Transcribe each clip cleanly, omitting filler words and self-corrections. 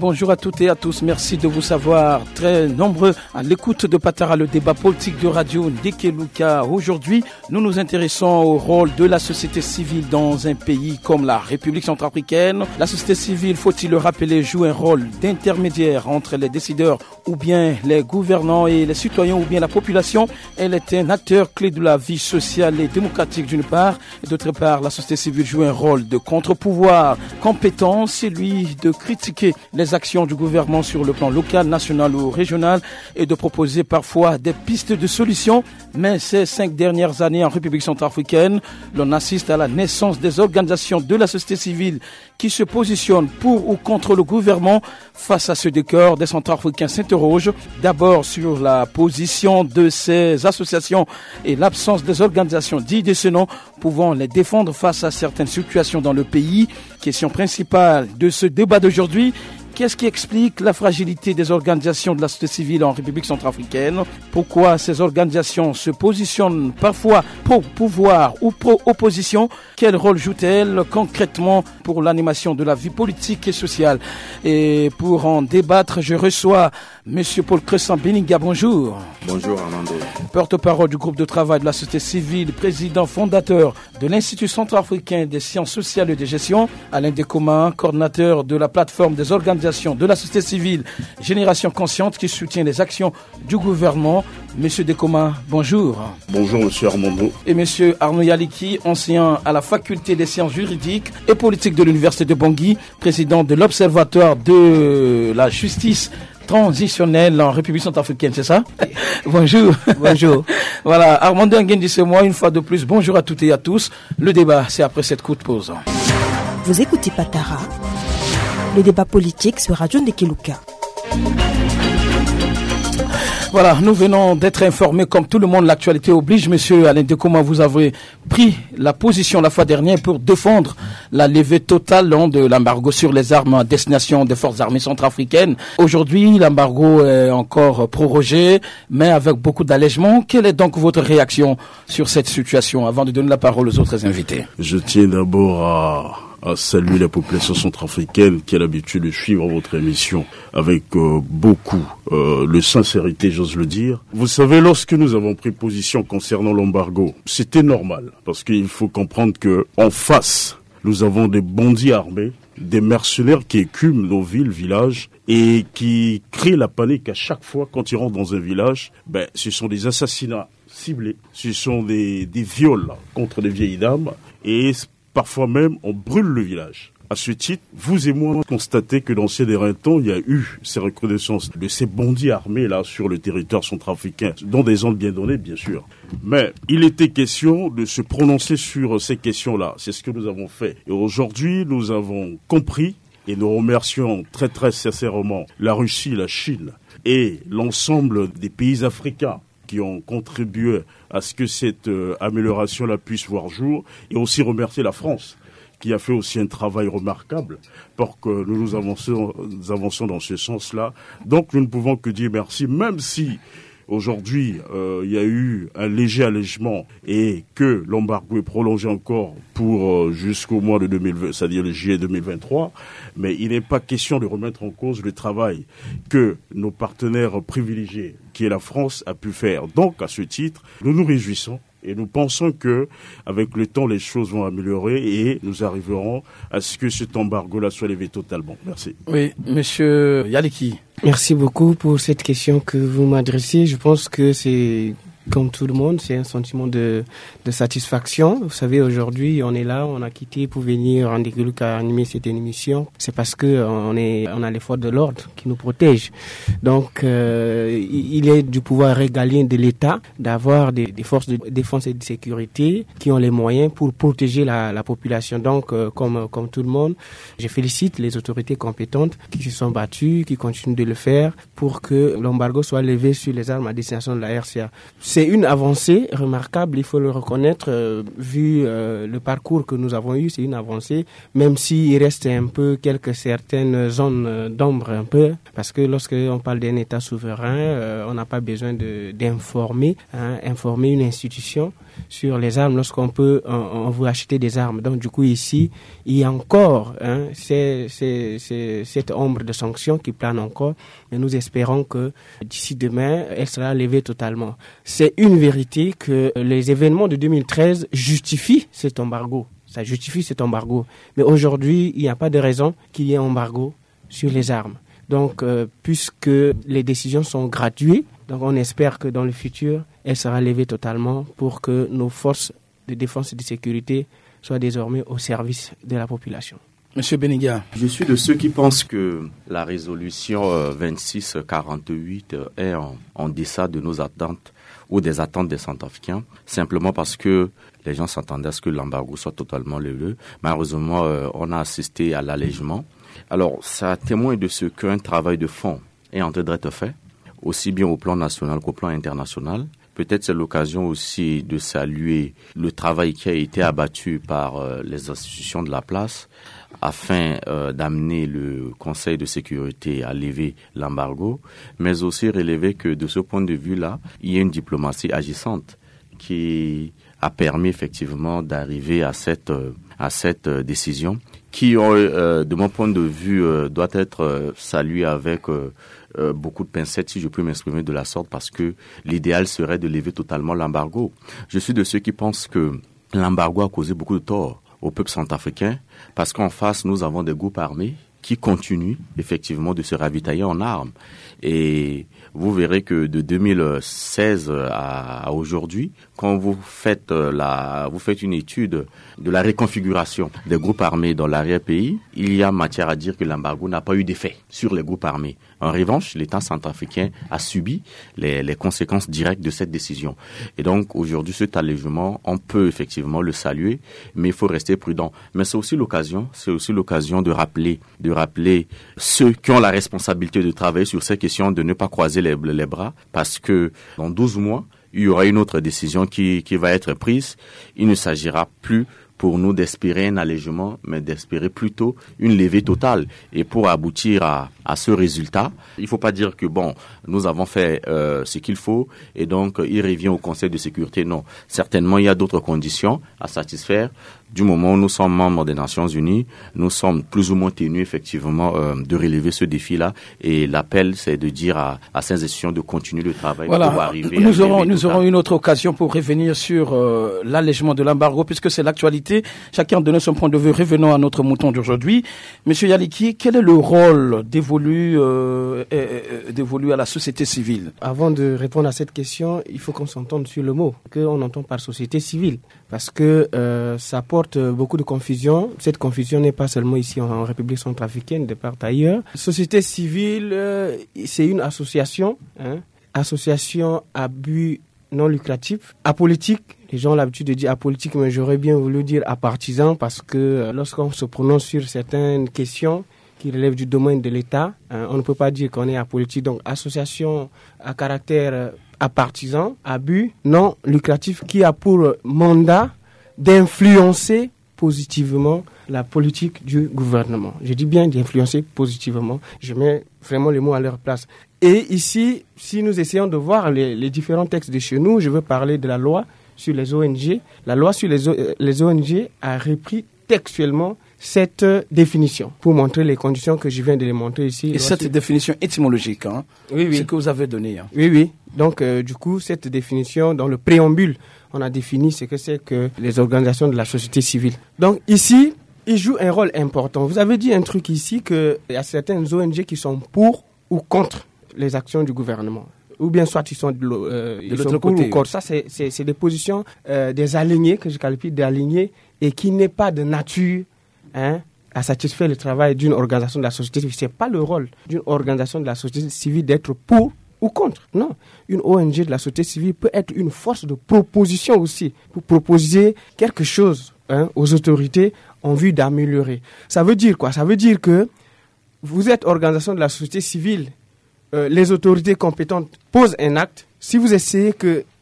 Bonjour à toutes et à tous, merci de vous savoir très nombreux à l'écoute de Patara, le débat politique de Radio Ndekeluka. Aujourd'hui, nous nous intéressons au rôle de la société civile dans un pays comme la République centrafricaine. La société civile, faut-il le rappeler, joue un rôle d'intermédiaire entre les décideurs ou bien les gouvernants et les citoyens ou bien la population. Elle est un acteur clé de la vie sociale et démocratique d'une part, et d'autre part, la société civile joue un rôle de contre-pouvoir compétent, celui de critiquer les actions du gouvernement sur le plan local, national ou régional et de proposer parfois des pistes de solutions. Mais ces 5 dernières années en République centrafricaine, l'on assiste à la naissance des organisations de la société civile qui se positionnent pour ou contre le gouvernement. Face à ce décor, des Centrafricains s'interrogent d'abord sur la position de ces associations et l'absence des organisations dites de ce nom pouvant les défendre face à certaines situations dans le pays. Question principale de ce débat d'aujourd'hui: qu'est-ce qui explique la fragilité des organisations de la société civile en République centrafricaine? Pourquoi ces organisations se positionnent parfois pro-pouvoir ou pro-opposition? Quel rôle jouent-elles concrètement pour l'animation de la vie politique et sociale? Et pour en débattre, je reçois M. Paul Crescent Beninga. Bonjour. Bonjour Armando. Porte-parole du groupe de travail de la société civile, président fondateur de l'Institut centrafricain des sciences sociales et de gestion. Alain Dekoma, coordinateur de la plateforme des organisations de la société civile Génération Consciente qui soutient les actions du gouvernement. Monsieur Dekoma, bonjour. Bonjour Monsieur Armando. Et Monsieur Arnaud Yaliki, enseignant à la faculté des sciences juridiques et politiques de l'Université de Bangui, président de l'Observatoire de la justice transitionnelle en République centrafricaine, c'est ça? Bonjour. Bonjour. Voilà, Armando Nguendi, c'est moi, une fois de plus. Bonjour à toutes et à tous. Le débat, c'est après cette courte pause. Vous écoutez Patara, le débat politique sur Radio Ndekeluka. Voilà, nous venons d'être informés, comme tout le monde, l'actualité oblige. Monsieur Alain Dekoma, vous avez pris la position la fois dernière pour défendre la levée totale de l'embargo sur les armes à destination des forces armées centrafricaines. Aujourd'hui, l'embargo est encore prorogé, mais avec beaucoup d'allègements. Quelle est donc votre réaction sur cette situation avant de donner la parole aux autres invités? Je tiens d'abord à saluer la population centrafricaine qui a l'habitude de suivre votre émission avec beaucoup de sincérité, j'ose le dire. Vous savez, lorsque nous avons pris position concernant l'embargo, c'était normal, parce qu'il faut comprendre que en face, nous avons des bandits armés, des mercenaires qui écument nos villes, villages, et qui créent la panique à chaque fois quand ils rentrent dans un village. Ce sont des assassinats ciblés, ce sont des viols contre des vieilles dames, et parfois même, on brûle le village. À ce titre, vous et moi, constatez que dans ces derniers temps, il y a eu ces recrudescences de ces bandits armés là sur le territoire centrafricain, dans des zones bien données, bien sûr. Mais il était question de se prononcer sur ces questions-là. C'est ce que nous avons fait. Et aujourd'hui, nous avons compris, et nous remercions très très sincèrement la Russie, la Chine et l'ensemble des pays africains qui ont contribué à ce que cette amélioration-là puisse voir jour, et aussi remercier la France, qui a fait aussi un travail remarquable pour que nous avancions dans ce sens-là. Donc nous ne pouvons que dire merci, même si aujourd'hui il y a eu un léger allègement et que l'embargo est prolongé encore pour jusqu'au mois de 2020, c'est-à-dire le juillet 2023, mais il n'est pas question de remettre en cause le travail que nos partenaires privilégiés, qui est la France, a pu faire. Donc à ce titre, nous nous réjouissons. Et nous pensons que, avec le temps, les choses vont améliorer et nous arriverons à ce que cet embargo-là soit levé totalement. Merci. Oui, Monsieur Yaliki. Merci beaucoup pour cette question que vous m'adressez. Je pense que c'est, comme tout le monde, c'est un sentiment de satisfaction. Vous savez, aujourd'hui, on est là, on a quitté pour venir en Ndekeluka animer cette émission. C'est parce que on a les forces de l'ordre qui nous protègent. Donc, il est du pouvoir régalien de l'État d'avoir des forces de défense et de sécurité qui ont les moyens pour protéger la population. Donc, comme tout le monde, je félicite les autorités compétentes qui se sont battues, qui continuent de le faire pour que l'embargo soit levé sur les armes à destination de la RCA. c'est une avancée remarquable, il faut le reconnaître, vu le parcours que nous avons eu, c'est une avancée, même s'il reste un peu certaines zones d'ombre un peu, parce que lorsque on parle d'un État souverain, on n'a pas besoin d'informer, informer une institution sur les armes lorsqu'on on veut acheter des armes. Donc du coup ici, il y a encore cette ombre de sanctions qui plane encore, mais nous espérons que d'ici demain, elle sera levée totalement. C'est une vérité que les événements de 2013 justifient cet embargo. Ça justifie cet embargo. Mais aujourd'hui, il n'y a pas de raison qu'il y ait un embargo sur les armes. Donc, puisque les décisions sont graduées, donc on espère que dans le futur, elle sera levée totalement pour que nos forces de défense et de sécurité soient désormais au service de la population. Monsieur Beniga. Je suis de ceux qui pensent que la résolution 2648 est en deçà de nos attentes ou des attentes des Centrafricains, simplement parce que les gens s'attendaient à ce que l'embargo soit totalement levé. Malheureusement, on a assisté à l'allègement. Alors, ça témoigne de ce qu'un travail de fond est en train d'être fait, aussi bien au plan national qu'au plan international. Peut-être c'est l'occasion aussi de saluer le travail qui a été abattu par les institutions de la place afin d'amener le Conseil de sécurité à lever l'embargo, mais aussi relever que de ce point de vue-là, il y a une diplomatie agissante qui a permis effectivement d'arriver à cette décision qui, de mon point de vue, doit être saluée avec beaucoup de pincettes, si je peux m'exprimer de la sorte, parce que l'idéal serait de lever totalement l'embargo. Je suis de ceux qui pensent que l'embargo a causé beaucoup de tort au peuple centrafricain, parce qu'en face, nous avons des groupes armés qui continuent effectivement de se ravitailler en armes. Et vous verrez que de 2016 à aujourd'hui, quand vous faites une étude de la réconfiguration des groupes armés dans l'arrière-pays, il y a matière à dire que l'embargo n'a pas eu d'effet sur les groupes armés. En revanche, l'État centrafricain a subi les conséquences directes de cette décision. Et donc, aujourd'hui, cet allègement, on peut effectivement le saluer, mais il faut rester prudent. Mais c'est aussi l'occasion de rappeler ceux qui ont la responsabilité de travailler sur ces questions, de ne pas croiser les bras, parce que dans 12 mois, il y aura une autre décision qui va être prise. Il ne s'agira plus pour nous d'espérer un allègement, mais d'espérer plutôt une levée totale. Et pour aboutir à ce résultat, il ne faut pas dire que nous avons fait ce qu'il faut et donc il revient au Conseil de sécurité. Non, certainement il y a d'autres conditions à satisfaire. Du moment où nous sommes membres des Nations Unies, nous sommes plus ou moins tenus effectivement de relever ce défi-là. Et l'appel, c'est de dire à ces institutions de continuer le travail pour arriver nous aurons une autre occasion pour revenir sur l'allègement de l'embargo, puisque c'est l'actualité. Chacun donne son point de vue. Revenons à notre mouton d'aujourd'hui. Monsieur Yaliki, quel est le rôle dévolu à la société civile? Avant de répondre à cette question, il faut qu'on s'entende sur le mot qu'on entend par société civile, parce que ça porte beaucoup de confusion. Cette confusion n'est pas seulement ici en République centrafricaine, de part ailleurs. Société civile, c'est une association, association à but non lucratif, apolitique. Les gens ont l'habitude de dire apolitique, mais j'aurais bien voulu dire apartisan, parce que lorsqu'on se prononce sur certaines questions qui relèvent du domaine de l'État, on ne peut pas dire qu'on est apolitique. Donc, association à caractère apartisan, à but non lucratif, qui a pour mandat d'influencer positivement la politique du gouvernement. Je dis bien d'influencer positivement. Je mets vraiment les mots à leur place. Et ici, si nous essayons de voir les différents textes de chez nous, je veux parler de la loi sur les ONG. La loi sur les ONG a repris textuellement cette définition pour montrer les conditions que je viens de les montrer ici. Et cette définition étymologique, oui. ce que vous avez donné. Oui. Donc, du coup, cette définition, dans le préambule, on a défini ce que c'est que les organisations de la société civile. Donc, ici, ils jouent un rôle important. Vous avez dit un truc ici, qu'il y a certaines ONG qui sont pour ou contre les actions du gouvernement. Ou bien soit ils sont de l'autre côté. Ou contre. Ça, c'est des positions des alignés, que je qualifie d'alignés, et qui n'est pas de nature à satisfaire le travail d'une organisation de la société civile. Ce n'est pas le rôle d'une organisation de la société civile d'être pour ou contre. Non. Une ONG de la société civile peut être une force de proposition aussi, pour proposer quelque chose aux autorités en vue d'améliorer. Ça veut dire quoi? Ça veut dire que vous êtes organisation de la société civile, les autorités compétentes posent un acte. Si vous essayez que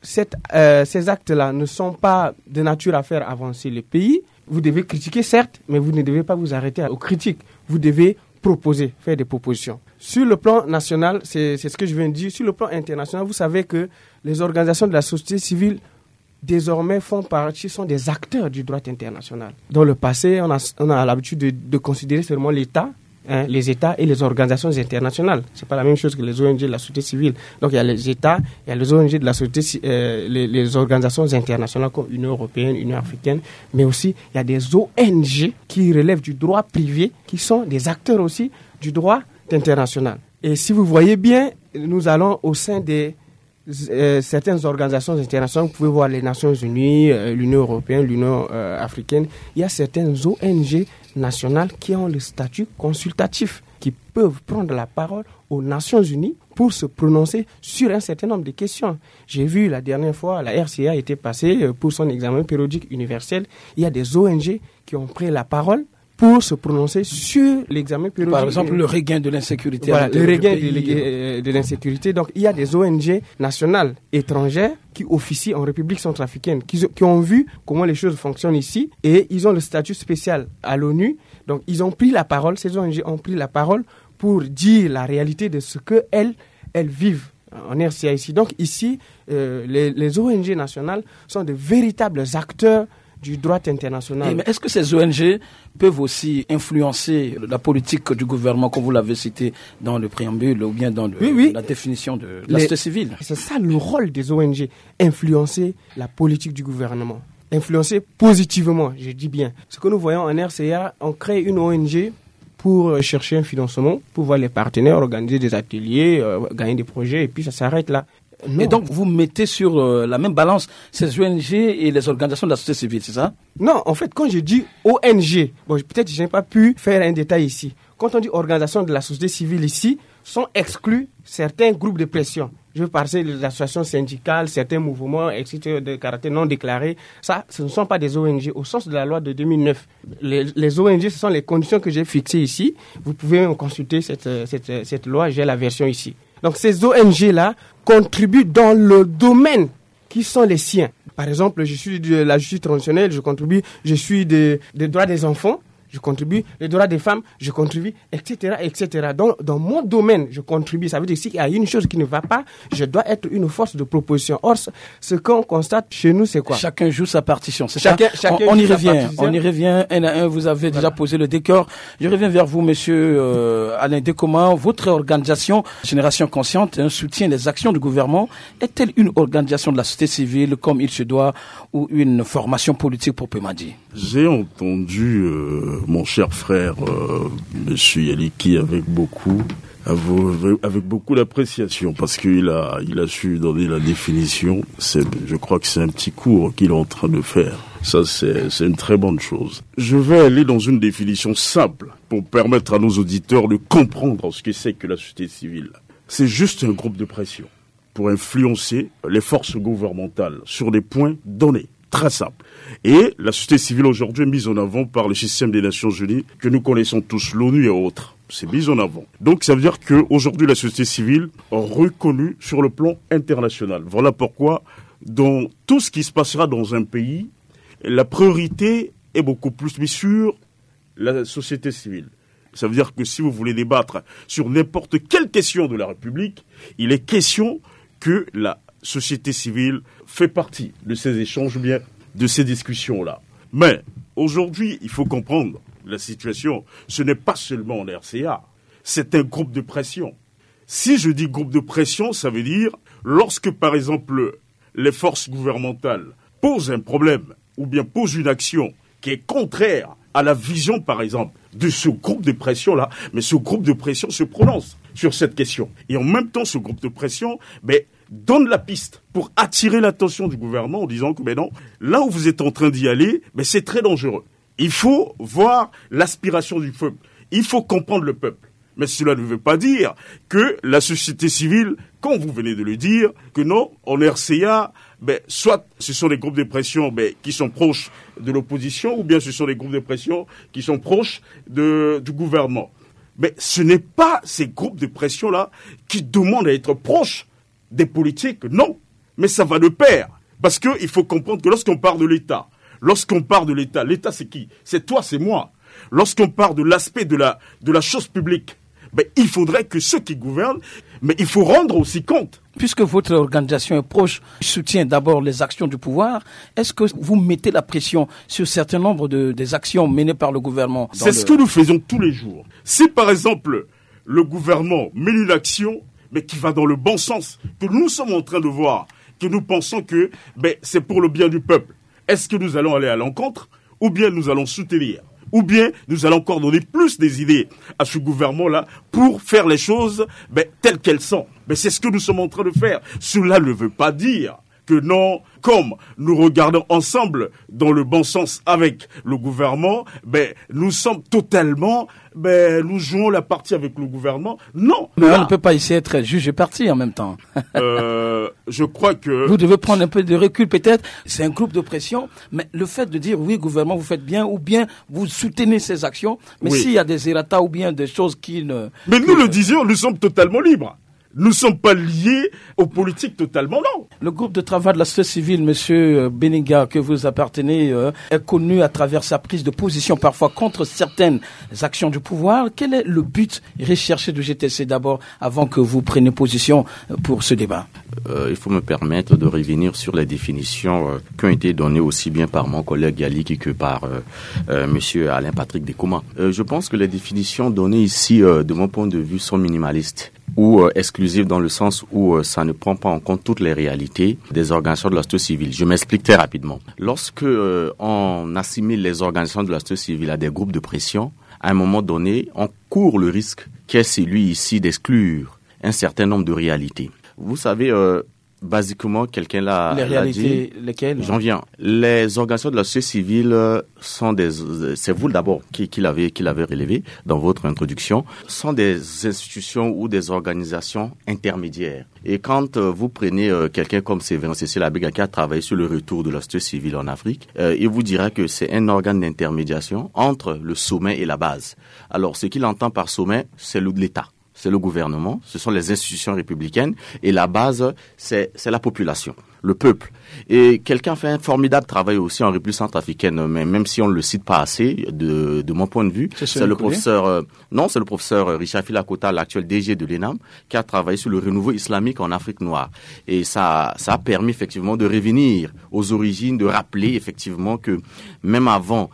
ces actes-là ne sont pas de nature à faire avancer le pays, vous devez critiquer certes, mais vous ne devez pas vous arrêter aux critiques. Vous devez proposer, faire des propositions. Sur le plan national, c'est ce que je viens de dire. Sur le plan international, vous savez que les organisations de la société civile désormais sont des acteurs du droit international. Dans le passé, on a l'habitude de considérer seulement l'État, les États et les organisations internationales. C'est pas la même chose que les ONG de la société civile. Donc il y a les États, il y a les ONG de la société, les organisations internationales comme l'Union européenne, l'Union africaine, mais aussi il y a des ONG qui relèvent du droit privé, qui sont des acteurs aussi du droit international. Et si vous voyez bien, nous allons au sein des certaines organisations internationales, vous pouvez voir les Nations Unies, l'Union européenne, l'Union africaine. Il y a certaines ONG nationales qui ont le statut consultatif, qui peuvent prendre la parole aux Nations Unies pour se prononcer sur un certain nombre de questions. J'ai vu la dernière fois, la RCA était passée pour son examen périodique universel. Il y a des ONG qui ont pris la parole pour se prononcer sur l'examen périodique. Par exemple, le regain de l'insécurité. Voilà, le regain de l'insécurité. Donc, il y a des ONG nationales, étrangères, qui officient en République centrafricaine, qui ont vu comment les choses fonctionnent ici, et ils ont le statut spécial à l'ONU. Donc, ils ont pris la parole, ces ONG ont pris la parole pour dire la réalité de ce qu'elles vivent en RCA ici. Donc, ici, les ONG nationales sont de véritables acteurs du droit international. Mais est-ce que ces ONG peuvent aussi influencer la politique du gouvernement, comme vous l'avez cité dans le préambule ou bien dans la définition de la société civile? C'est ça le rôle des ONG, influencer la politique du gouvernement. Influencer positivement, je dis bien. Ce que nous voyons en RCA, on crée une ONG pour chercher un financement, pour voir les partenaires, organiser des ateliers, gagner des projets, et puis ça s'arrête là. Non. Et donc, vous mettez sur la même balance ces ONG et les organisations de la société civile, c'est ça? Non, en fait, quand je dis ONG, peut-être que je n'ai pas pu faire un détail ici. Quand on dit organisation de la société civile ici, sont exclus certains groupes de pression. Je veux parler des associations syndicales, certains mouvements, etc., de caractère non déclaré. Ça, ce ne sont pas des ONG au sens de la loi de 2009. Les ONG, ce sont les conditions que j'ai fixées ici. Vous pouvez consulter cette loi, j'ai la version ici. Donc ces ONG-là contribuent dans le domaine qui sont les siens. Par exemple, je suis de la justice transitionnelle, je suis des droits des enfants, je contribue, les droits des femmes, je contribue, etc., etc. Dans mon domaine, je contribue. Ça veut dire que s'il y a une chose qui ne va pas, je dois être une force de proposition. Or, ce qu'on constate chez nous, c'est quoi? Chacun joue sa partition. C'est chacun on y revient un à un. Vous avez déjà posé le décor. Je reviens vers vous, monsieur Alain Dekoma. Votre organisation, Génération Consciente, soutient les actions du gouvernement. Est-elle une organisation de la société civile comme il se doit ou une formation politique proprement dit? J'ai entendu mon cher frère, monsieur Yaliki, avec beaucoup d'appréciation, parce qu'il a su donner la définition. Je crois que c'est un petit cours qu'il est en train de faire. Ça, c'est une très bonne chose. Je vais aller dans une définition simple pour permettre à nos auditeurs de comprendre ce que c'est que la société civile. C'est juste un groupe de pression pour influencer les forces gouvernementales sur des points donnés. Très simple. Et la société civile aujourd'hui est mise en avant par le système des Nations Unies que nous connaissons tous, l'ONU et autres. C'est mis en avant. Donc ça veut dire qu'aujourd'hui la société civile est reconnue sur le plan international. Voilà pourquoi dans tout ce qui se passera dans un pays, la priorité est beaucoup plus mise sur la société civile. Ça veut dire que si vous voulez débattre sur n'importe quelle question de la République, il est question que la société civile fait partie de ces échanges, bien de ces discussions-là. Mais aujourd'hui, il faut comprendre la situation. Ce n'est pas seulement en RCA, c'est un groupe de pression. Si je dis groupe de pression, ça veut dire lorsque, par exemple, les forces gouvernementales posent un problème ou bien posent une action qui est contraire à la vision, par exemple, de ce groupe de pression-là, mais ce groupe de pression se prononce sur cette question. Et en même temps, ce groupe de pression donne la piste pour attirer l'attention du gouvernement en disant que non, là où vous êtes en train d'y aller, c'est très dangereux. Il faut voir l'aspiration du peuple. Il faut comprendre le peuple. Mais cela ne veut pas dire que la société civile, comme vous venez de le dire, que non, en RCA, soit ce sont les groupes de pression qui sont proches de l'opposition, ou bien ce sont les groupes de pression qui sont proches du gouvernement. Mais ce n'est pas ces groupes de pression-là qui demandent à être proches des politiques, non. Mais ça va de pair. Parce qu'il faut comprendre que lorsqu'on parle de l'État, l'État c'est qui? C'est toi, c'est moi. Lorsqu'on parle de l'aspect de la chose publique, il faudrait que ceux qui gouvernent, mais il faut rendre aussi compte. Puisque votre organisation est proche, soutient d'abord les actions du pouvoir, est-ce que vous mettez la pression sur un certain nombre des actions menées par le gouvernement? C'est ce que nous faisons tous les jours. Si par exemple, le gouvernement mène une action, mais qui va dans le bon sens, que nous sommes en train de voir, que nous pensons que c'est pour le bien du peuple, est-ce que nous allons aller à l'encontre, ou bien nous allons soutenir? Ou bien nous allons encore donner plus des idées à ce gouvernement-là pour faire les choses telles qu'elles sont. Mais c'est ce que nous sommes en train de faire. Cela ne veut pas dire que non, comme nous regardons ensemble dans le bon sens avec le gouvernement, nous sommes totalement, nous jouons la partie avec le gouvernement. Non. Mais on ne peut pas ici être juge et parti en même temps. Je crois que... Vous devez prendre un peu de recul peut-être. C'est un groupe de pression. Mais le fait de dire oui, gouvernement, vous faites bien, ou bien vous soutenez ces actions, mais s'il y a des errata ou bien des choses qui ne... Mais nous le disions, nous sommes totalement libres. Nous ne sommes pas liés aux politiques totalement, non. Le groupe de travail de la société civile, Monsieur Benega, que vous appartenez, est connu à travers sa prise de position parfois contre certaines actions du pouvoir. Quel est le but recherché du GTC d'abord, avant que vous preniez position pour ce débat? Il faut me permettre de revenir sur les définitions qui ont été données aussi bien par mon collègue Yaliki que par Monsieur Alain Patrick Dekouma. Je pense que les définitions données ici, de mon point de vue, sont minimalistes ou exclusive dans le sens où ça ne prend pas en compte toutes les réalités des organisations de la société civile. Je m'explique très rapidement. Lorsque on assimile les organisations de la société civile à des groupes de pression, à un moment donné, on court le risque qu'est celui ici d'exclure un certain nombre de réalités. Vous savez, basiquement, quelqu'un l'a Les réalités, dit. lesquelles? J'en viens. Les organisations de la société civile sont c'est vous d'abord qui l'avez relevé dans votre introduction, sont des institutions ou des organisations intermédiaires. Et quand vous prenez quelqu'un comme Séverin Cécile Abega qui a travaillé sur le retour de la société civile en Afrique, il vous dira que c'est un organe d'intermédiation entre le sommet et la base. Alors, ce qu'il entend par sommet, c'est l'État. C'est le gouvernement, ce sont les institutions républicaines et la base, c'est la population, le peuple. Et quelqu'un fait un formidable travail aussi en République centrafricaine, mais même si on ne le cite pas assez, de mon point de vue, c'est le professeur Richard Filakota, l'actuel DG de l'ENAM, qui a travaillé sur le renouveau islamique en Afrique noire. Et ça a permis effectivement de revenir aux origines, de rappeler effectivement que même avant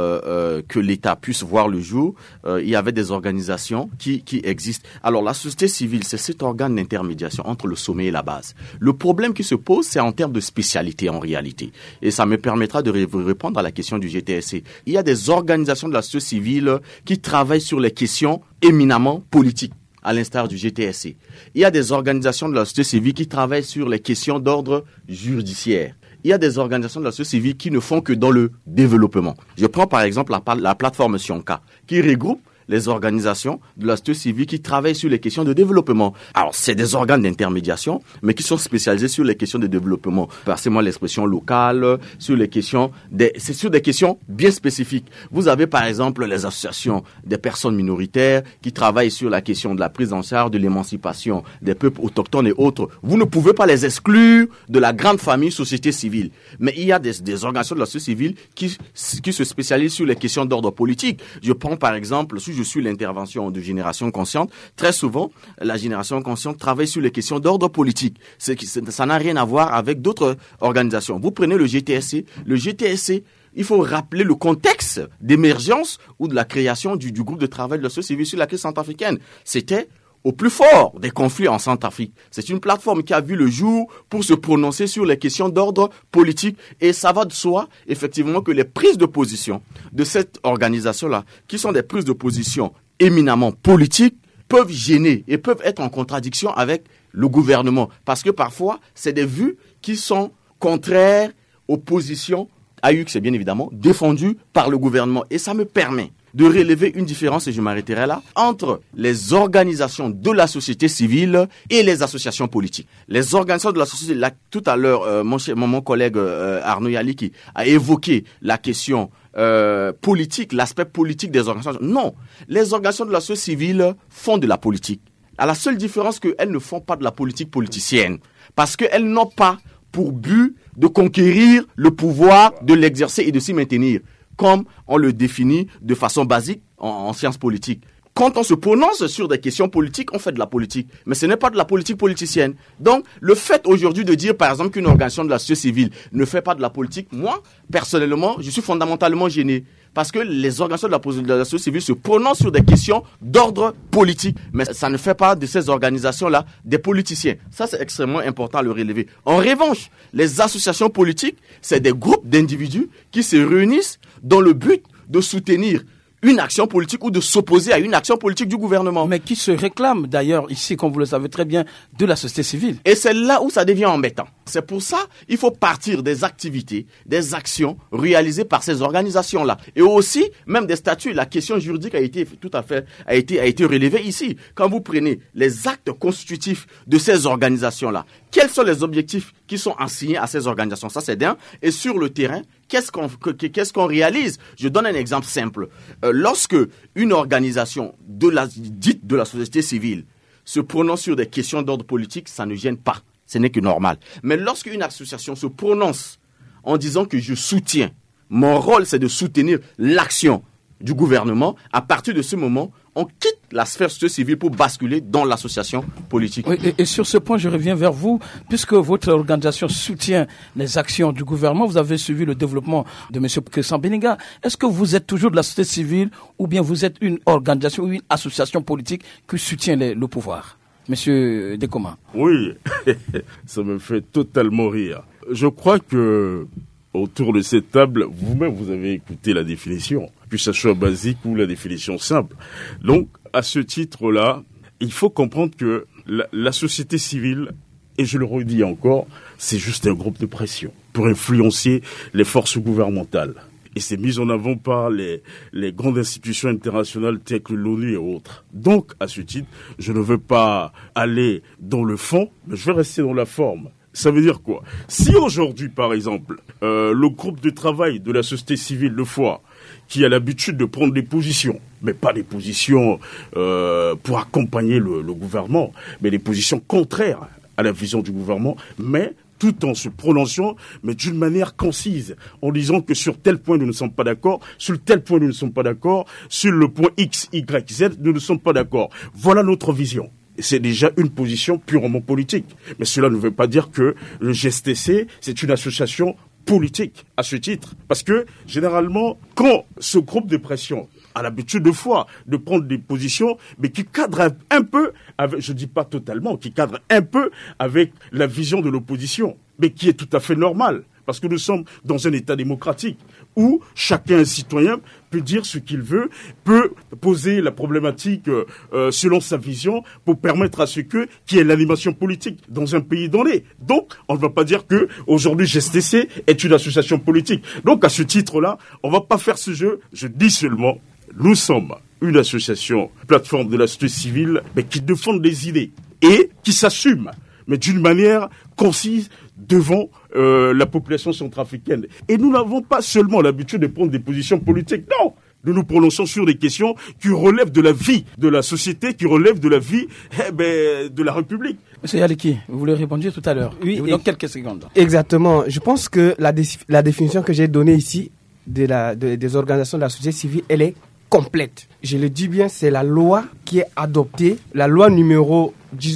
que l'État puisse voir le jour, il y avait des organisations qui existent. Alors la société civile, c'est cet organe d'intermédiation entre le sommet et la base. Le problème qui se pose, c'est en termes de spécialité en réalité. Et ça me permettra de répondre à la question du GTSC. Il y a des organisations de la société civile qui travaillent sur les questions éminemment politiques, à l'instar du GTSC. Il y a des organisations de la société civile qui travaillent sur les questions d'ordre judiciaire. Il y a des organisations de la société civile qui ne font que dans le développement. Je prends par exemple la plateforme Sionka, qui regroupe les organisations de la société civile qui travaillent sur les questions de développement. Alors, c'est des organes d'intermédiation, mais qui sont spécialisés sur les questions de développement. Passez-moi l'expression locale, sur les questions c'est sur des questions bien spécifiques. Vous avez, par exemple, les associations des personnes minoritaires qui travaillent sur la question de la prise en charge de l'émancipation des peuples autochtones et autres. Vous ne pouvez pas les exclure de la grande famille société civile. Mais il y a des organisations de la société civile qui se spécialisent sur les questions d'ordre politique. Je prends, par exemple, si je suis l'intervention de Génération Consciente, très souvent, la Génération Consciente travaille sur les questions d'ordre politique. Ça n'a rien à voir avec d'autres organisations. Vous prenez le GTSC. Le GTSC, il faut rappeler le contexte d'émergence ou de la création du groupe de travail de la société civile sur la crise centrafricaine. C'était au plus fort des conflits en Centrafrique. C'est une plateforme qui a vu le jour pour se prononcer sur les questions d'ordre politique. Et ça va de soi, effectivement, que les prises de position de cette organisation-là, qui sont des prises de position éminemment politiques, peuvent gêner et peuvent être en contradiction avec le gouvernement. Parce que parfois, c'est des vues qui sont contraires aux positions AUX, bien évidemment, défendues par le gouvernement. Et ça me permet de relever une différence, et je m'arrêterai là, entre les organisations de la société civile et les associations politiques. Les organisations de la société, là, tout à l'heure, mon collègue Arnaud Yaliki a évoqué la question politique, l'aspect politique des organisations. Non, les organisations de la société civile font de la politique. À la seule différence qu'elles ne font pas de la politique politicienne. parce qu'elles n'ont pas pour but de conquérir le pouvoir, de l'exercer et de s'y maintenir, comme on le définit de façon basique en sciences politiques. Quand on se prononce sur des questions politiques, on fait de la politique. Mais ce n'est pas de la politique politicienne. Donc, le fait aujourd'hui de dire, par exemple, qu'une organisation de la société civile ne fait pas de la politique, moi, personnellement, je suis fondamentalement gêné. Parce que les organisations de la société civile se prononcent sur des questions d'ordre politique. Mais ça ne fait pas de ces organisations-là des politiciens. Ça, c'est extrêmement important à le relever. En revanche, les associations politiques, c'est des groupes d'individus qui se réunissent dans le but de soutenir une action politique ou de s'opposer à une action politique du gouvernement. Mais qui se réclame d'ailleurs ici, comme vous le savez très bien, de la société civile. Et c'est là où ça devient embêtant. C'est pour ça qu'il faut partir des activités, des actions réalisées par ces organisations-là. Et aussi, même des statuts. La question juridique a été relevée ici. Quand vous prenez les actes constitutifs de ces organisations-là, quels sont les objectifs qui sont assignés à ces organisations? Ça, c'est d'un. Et sur le terrain, qu'est-ce qu'on réalise? Je donne un exemple simple. Lorsque une organisation dite de la société civile se prononce sur des questions d'ordre politique, ça ne gêne pas. Ce n'est que normal. Mais lorsqu'une association se prononce en disant que je soutiens, mon rôle c'est de soutenir l'action du gouvernement, à partir de ce moment, on quitte la sphère société civile pour basculer dans l'association politique. Oui, et sur ce point, je reviens vers vous. Puisque votre organisation soutient les actions du gouvernement, vous avez suivi le développement de M. Christian Beninga. Est-ce que vous êtes toujours de la société civile ou bien vous êtes une organisation ou une association politique qui soutient le pouvoir? Monsieur Dekoma. Oui, ça me fait totalement rire. Je crois que autour de cette table, vous-même, vous avez écouté la définition, que ce soit basique ou la définition simple. Donc, à ce titre-là, il faut comprendre que la société civile, et je le redis encore, c'est juste un groupe de pression pour influencer les forces gouvernementales. Et c'est mis en avant par les grandes institutions internationales telles que l'ONU et autres. Donc, à ce titre, je ne veux pas aller dans le fond, mais je vais rester dans la forme. Ça veut dire quoi? Si aujourd'hui, par exemple, le groupe de travail de la société civile de foi, qui a l'habitude de prendre des positions, mais pas des positions pour accompagner le gouvernement, mais des positions contraires à la vision du gouvernement, mais tout en se prononçant, mais d'une manière concise, en disant que sur tel point nous ne sommes pas d'accord, sur tel point nous ne sommes pas d'accord, sur le point X, Y, Z, nous ne sommes pas d'accord. Voilà notre vision. C'est déjà une position purement politique. Mais cela ne veut pas dire que le GSTC, c'est une association politique à ce titre. Parce que, généralement, quand ce groupe de pression a l'habitude de fois de prendre des positions, mais qui cadrent un peu, avec, je dis pas totalement, qui cadrent un peu avec la vision de l'opposition, mais qui est tout à fait normal. Parce que nous sommes dans un État démocratique où chacun citoyen peut dire ce qu'il veut, peut poser la problématique selon sa vision pour permettre à ce qu'il y ait l'animation politique dans un pays donné. Donc, on ne va pas dire que aujourd'hui GSTC est une association politique. Donc, à ce titre-là, on ne va pas faire ce jeu. Je dis seulement, nous sommes une association, plateforme de la société civile, mais qui défend des idées et qui s'assume, mais d'une manière concise devant la population centrafricaine. Et nous n'avons pas seulement l'habitude de prendre des positions politiques, non. Nous nous prononçons sur des questions qui relèvent de la vie de la société, qui relèvent de la vie de la République. Monsieur Yaliki, vous voulez répondre tout à l'heure. Oui, dans quelques secondes. Exactement. Je pense que la définition que j'ai donnée ici des organisations de la société civile, elle est complète. Je le dis bien, c'est la loi qui est adoptée, la loi numéro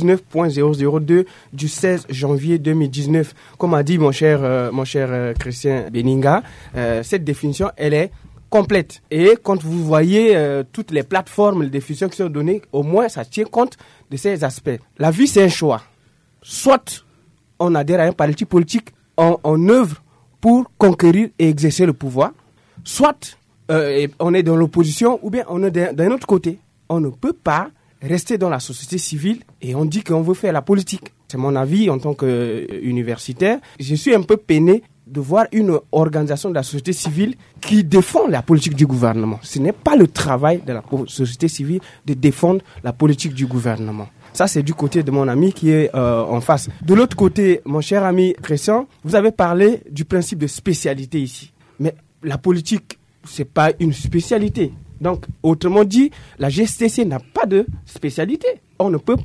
19.002 du 16 janvier 2019. Comme a dit mon cher Christian Beninga, cette définition, elle est complète. Et quand vous voyez toutes les plateformes, les définitions qui sont données, au moins ça tient compte de ces aspects. La vie, c'est un choix. Soit on adhère à un parti politique, on œuvre pour conquérir et exercer le pouvoir, soit on est dans l'opposition ou bien on est d'un autre côté. On ne peut pas rester dans la société civile et on dit qu'on veut faire la politique. C'est mon avis en tant qu'universitaire. Je suis un peu peiné de voir une organisation de la société civile qui défend la politique du gouvernement. Ce n'est pas le travail de la société civile de défendre la politique du gouvernement. Ça, c'est du côté de mon ami qui est en face. De l'autre côté, mon cher ami Christian, vous avez parlé du principe de spécialité ici. Mais la politique, c'est pas une spécialité. Donc, autrement dit, la GSTC n'a pas de spécialité. On ne peut pas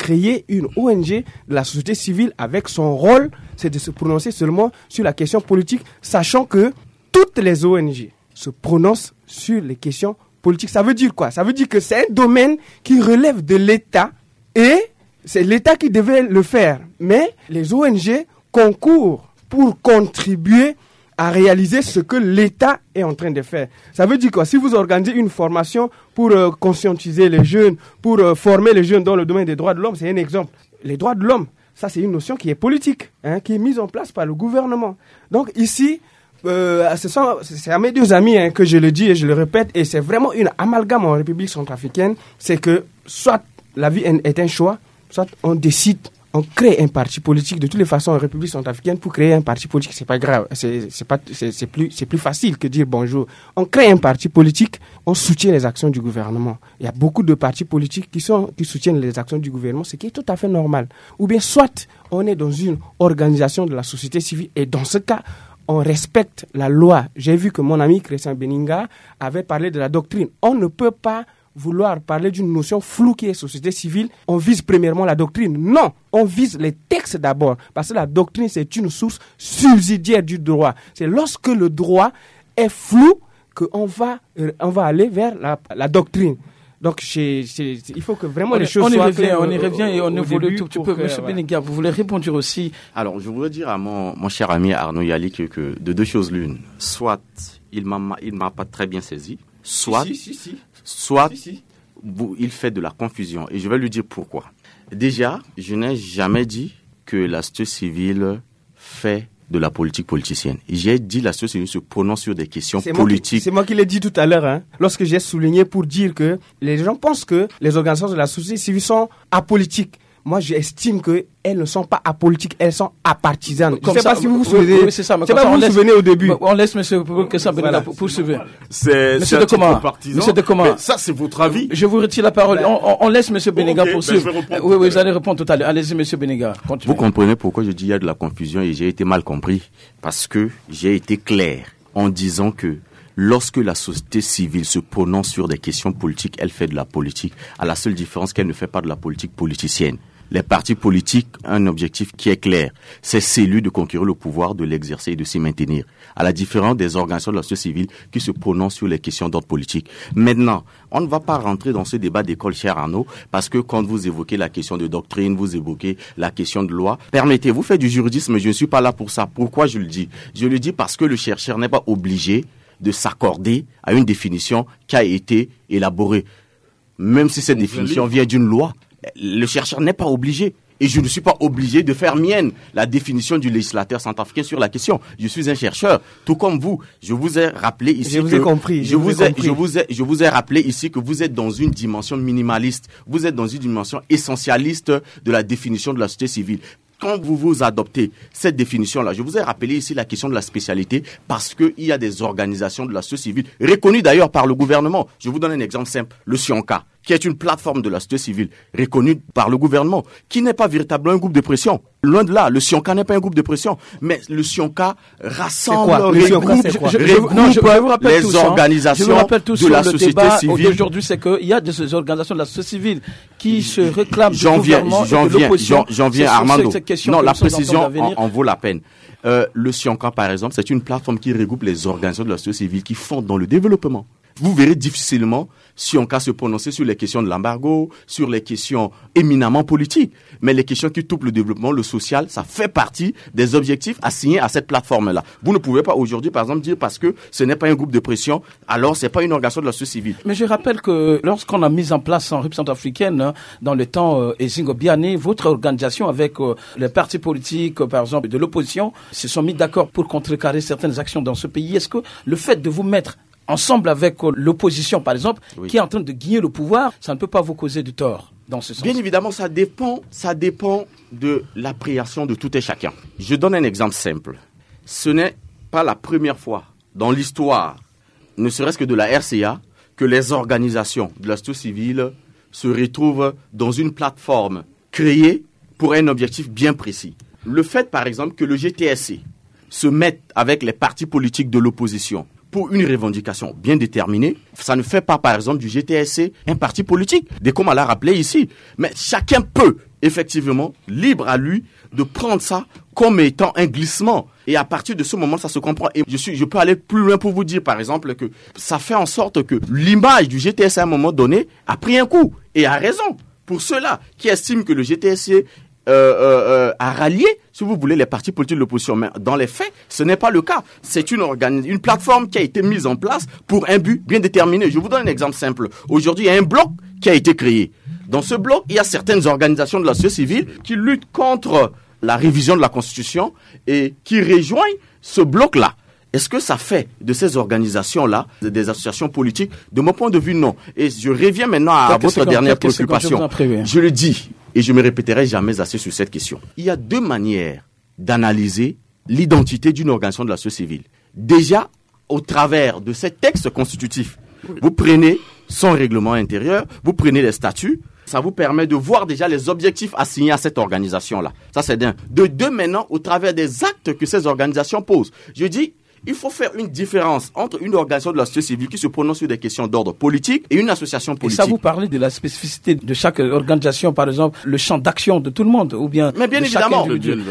créer une ONG de la société civile avec son rôle, c'est de se prononcer seulement sur la question politique, sachant que toutes les ONG se prononcent sur les questions politiques. Ça veut dire quoi? Ça veut dire que c'est un domaine qui relève de l'État et c'est l'État qui devait le faire. Mais les ONG concourent pour contribuer à réaliser ce que l'État est en train de faire. Ça veut dire quoi? Si vous organisez une formation pour conscientiser les jeunes, pour former les jeunes dans le domaine des droits de l'homme, c'est un exemple. Les droits de l'homme, ça c'est une notion qui est politique, qui est mise en place par le gouvernement. Donc ici, c'est à mes deux amis que je le dis et je le répète, et c'est vraiment une amalgame en République centrafricaine, c'est que soit la vie est un choix, soit on décide, on crée un parti politique. De toutes les façons, en République centrafricaine, pour créer un parti politique, c'est pas grave, c'est plus facile que dire bonjour. On crée un parti politique, on soutient les actions du gouvernement. Il y a beaucoup de partis politiques qui soutiennent les actions du gouvernement, ce qui est tout à fait normal. Ou bien, soit on est dans une organisation de la société civile, et dans ce cas, on respecte la loi. J'ai vu que mon ami Christian Beninga avait parlé de la doctrine. On ne peut pas vouloir parler d'une notion floue qui est société civile. On vise premièrement la doctrine. Non, on vise les textes d'abord. Parce que la doctrine, c'est une source subsidiaire du droit. C'est lorsque le droit est flou qu'on va aller vers la doctrine. Donc, il faut que vraiment les choses soient claires. On y revient et on évolue tout petit peu. Monsieur Beninga, vous voulez répondre aussi? Alors, je voudrais dire à mon cher ami Arnaud Yali que de deux choses l'une. Soit il m'a pas très bien saisi, soit il fait de la confusion. Et je vais lui dire pourquoi. Déjà, je n'ai jamais dit que la société civile fait de la politique politicienne. J'ai dit la société civile se prononce sur des questions politiques. C'est moi qui l'ai dit tout à l'heure, lorsque j'ai souligné pour dire que les gens pensent que les organisations de la société civile sont apolitiques. Moi, j'estime qu'elles ne sont pas apolitiques, elles sont apartisanes. Je ne sais pas si vous vous souvenez. Oui, c'est ça, mais je sais pas si vous vous souvenez au début. On laisse M. Beninga poursuivre. C'est un titre partisan. Monsieur de comment? Mais ça, c'est votre avis. Je vous retire la parole. On laisse M. Beninga poursuivre. Oui, vous allez répondre tout à l'heure. Allez-y, M. Beninga. Vous comprenez pourquoi je dis qu'il y a de la confusion et j'ai été mal compris? Parce que j'ai été clair en disant que lorsque la société civile se prononce sur des questions politiques, elle fait de la politique, à la seule différence qu'elle ne fait pas de la politique politicienne. Les partis politiques ont un objectif qui est clair, c'est celui de conquérir le pouvoir, de l'exercer et de s'y maintenir. À la différence des organisations de la société civile qui se prononcent sur les questions d'ordre politique. Maintenant, on ne va pas rentrer dans ce débat d'école, cher Arnaud, parce que quand vous évoquez la question de doctrine, vous évoquez la question de loi, permettez, vous faites du juridisme, je ne suis pas là pour ça. Pourquoi je le dis? Je le dis parce que le chercheur n'est pas obligé de s'accorder à une définition qui a été élaborée. Même si cette définition vient d'une loi, le chercheur n'est pas obligé. Et je ne suis pas obligé de faire mienne la définition du législateur centrafricain sur la question. Je suis un chercheur, tout comme vous. Je vous ai rappelé ici Je vous ai rappelé ici que vous êtes dans une dimension minimaliste. Vous êtes dans une dimension essentialiste de la définition de la société civile. Quand vous adoptez cette définition-là, je vous ai rappelé ici la question de la spécialité parce qu'il y a des organisations de la société civile reconnues d'ailleurs par le gouvernement. Je vous donne un exemple simple, le Sionka, qui est une plateforme de la société civile reconnue par le gouvernement, qui n'est pas véritablement un groupe de pression. Loin de là, le Sionka n'est pas un groupe de pression, mais le Sionka rassemble, regroupe les organisations de la société civile. Aujourd'hui, c'est qu'il y a des organisations de la société civile qui se réclament du gouvernement et de l'opposition. J'en viens, Armando. Non, la précision en vaut la peine. Le Sionka, par exemple, c'est une plateforme qui regroupe les organisations de la société civile qui font dans le développement. Vous verrez difficilement Sionka se prononcer sur les questions de l'embargo, sur les questions éminemment politiques. Mais les questions qui touchent le développement, le social, ça fait partie des objectifs assignés à cette plateforme-là. Vous ne pouvez pas aujourd'hui, par exemple, dire parce que ce n'est pas un groupe de pression, alors c'est pas une organisation de la société civile. Mais je rappelle que lorsqu'on a mis en place en République centrafricaine, dans le temps Ezingo Biané, votre organisation avec les partis politiques, par exemple, de l'opposition, se sont mis d'accord pour contrecarrer certaines actions dans ce pays. Est-ce que le fait de vous mettre ensemble avec l'opposition, par exemple, qui est en train de gagner le pouvoir, ça ne peut pas vous causer de tort dans ce sens? Bien évidemment, ça dépend de l'appréciation de tout et chacun. Je donne un exemple simple. Ce n'est pas la première fois dans l'histoire, ne serait-ce que de la RCA, que les organisations de la société civile se retrouvent dans une plateforme créée pour un objectif bien précis. Le fait, par exemple, que le GTSC se mette avec les partis politiques de l'opposition pour une revendication bien déterminée. Ça ne fait pas, par exemple, du GTSC un parti politique, dès comme on l'a rappelé ici. Mais chacun peut, effectivement, libre à lui, de prendre ça comme étant un glissement. Et à partir de ce moment, ça se comprend. Et je peux aller plus loin pour vous dire, par exemple, que ça fait en sorte que l'image du GTSC à un moment donné a pris un coup. Et a raison. Pour ceux-là qui estiment que le GTSC a rallié, si vous voulez, les partis politiques de l'opposition. Mais dans les faits, ce n'est pas le cas. C'est une plateforme qui a été mise en place pour un but bien déterminé. Je vous donne un exemple simple. Aujourd'hui, il y a un bloc qui a été créé. Dans ce bloc, il y a certaines organisations de la société civile qui luttent contre la révision de la Constitution et qui rejoignent ce bloc-là. Est-ce que ça fait de ces organisations-là des associations politiques? De mon point de vue, non. Et je reviens maintenant à votre dernière préoccupation. Je le dis, et je me répéterai jamais assez sur cette question. Il y a deux manières d'analyser l'identité d'une organisation de la société civile. Déjà, au travers de ces textes constitutifs, vous prenez son règlement intérieur, vous prenez les statuts, ça vous permet de voir déjà les objectifs assignés à cette organisation-là. Ça, c'est d'un. De deux, maintenant, au travers des actes que ces organisations posent. Je dis, il faut faire une différence entre une organisation de la société civile qui se prononce sur des questions d'ordre politique et une association politique. Et ça, vous parlez de la spécificité de chaque organisation, par exemple, le champ d'action de tout le monde, ou bien... Mais bien évidemment,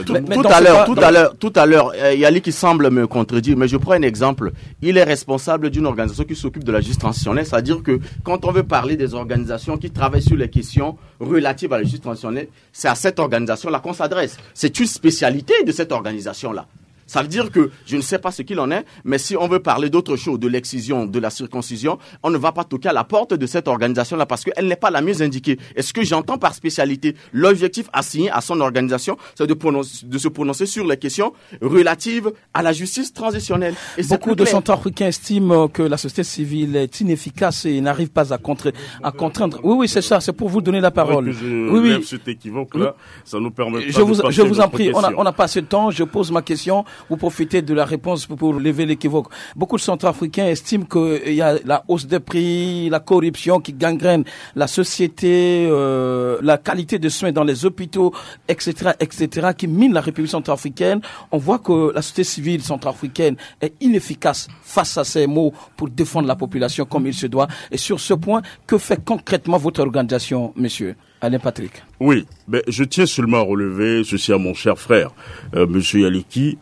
tout à l'heure, Yali qui semble me contredire, mais je prends un exemple. Il est responsable d'une organisation qui s'occupe de la justice transitionnelle, c'est-à-dire que quand on veut parler des organisations qui travaillent sur les questions relatives à la justice transitionnelle, c'est à cette organisation-là qu'on s'adresse. C'est une spécialité de cette organisation-là. Ça veut dire que je ne sais pas ce qu'il en est, mais si on veut parler d'autre chose, de l'excision, de la circoncision, on ne va pas toquer à la porte de cette organisation-là parce qu'elle n'est pas la mieux indiquée. Et ce que j'entends par spécialité, l'objectif assigné à son organisation, c'est de se prononcer sur les questions relatives à la justice transitionnelle. Et beaucoup de Centrafricains estiment que la société civile est inefficace et n'arrive pas à contraindre. Oui, c'est ça, c'est pour vous donner la parole. Oui. Cet équivoque-là, ça nous permet pas je vous en prie, on n'a pas assez de temps, je pose ma question. Vous profitez de la réponse pour lever l'équivoque. Beaucoup de Centrafricains estiment qu'il y a la hausse des prix, la corruption qui gangrène la société, la qualité de soins dans les hôpitaux, etc., qui mine la République centrafricaine. On voit que la société civile centrafricaine est inefficace face à ces mots pour défendre la population comme il se doit. Et sur ce point, que fait concrètement votre organisation, monsieur Alain Patrick? Oui, je tiens seulement à relever ceci à mon cher frère, monsieur Yaliki,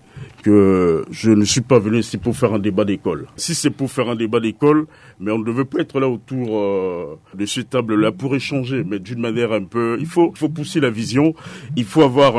que je ne suis pas venu ici pour faire un débat d'école. Si c'est pour faire un débat d'école, mais on ne devait pas être là autour de cette table-là pour échanger, mais d'une manière un peu... Il faut pousser la vision, il faut avoir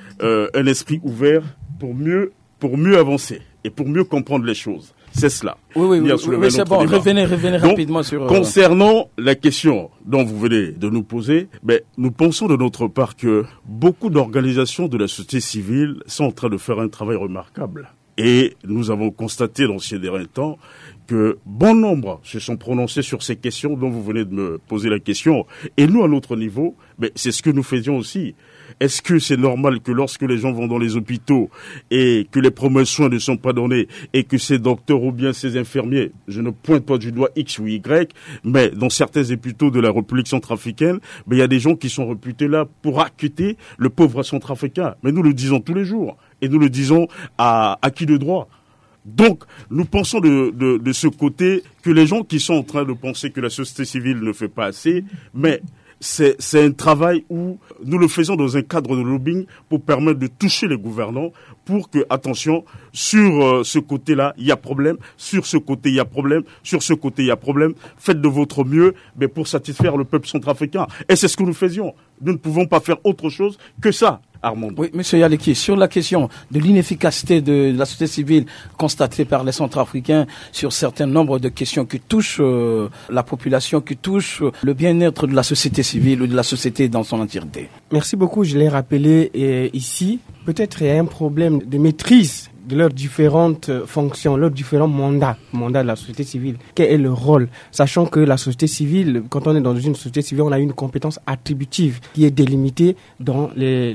un esprit ouvert pour mieux avancer et pour mieux comprendre les choses. C'est cela. Oui, c'est bon. Revenez rapidement sur... Concernant la question dont vous venez de nous poser, nous pensons de notre part que beaucoup d'organisations de la société civile sont en train de faire un travail remarquable. Et nous avons constaté dans ces derniers temps que bon nombre se sont prononcés sur ces questions dont vous venez de me poser la question. Et nous, à notre niveau, c'est ce que nous faisions aussi. Est-ce que c'est normal que lorsque les gens vont dans les hôpitaux et que les premiers soins ne sont pas donnés et que ces docteurs ou bien ces infirmiers, je ne pointe pas du doigt X ou Y, mais dans certains hôpitaux de la République centrafricaine, il y a des gens qui sont réputés là pour acquitter le pauvre centrafricain. Mais nous le disons tous les jours et nous le disons à qui de droit. Donc, nous pensons de ce côté que les gens qui sont en train de penser que la société civile ne fait pas assez, mais c'est un travail où nous le faisons dans un cadre de lobbying pour permettre de toucher les gouvernants pour que, attention, sur ce côté-là, il y a problème, sur ce côté, il y a problème, sur ce côté, il y a problème. Faites de votre mieux, mais pour satisfaire le peuple centrafricain. Et c'est ce que nous faisions. Nous ne pouvons pas faire autre chose que ça. Armand. Oui, monsieur Yaliki, sur la question de l'inefficacité de la société civile constatée par les Centrafricains sur certains nombres de questions qui touchent la population, qui touchent le bien-être de la société civile ou de la société dans son entièreté. Merci beaucoup, je l'ai rappelé ici. Peut-être il y a un problème de maîtrise de leurs différentes fonctions, leurs différents mandats de la société civile. Quel est le rôle? Sachant que la société civile, quand on est dans une société civile, on a une compétence attributive qui est délimitée dans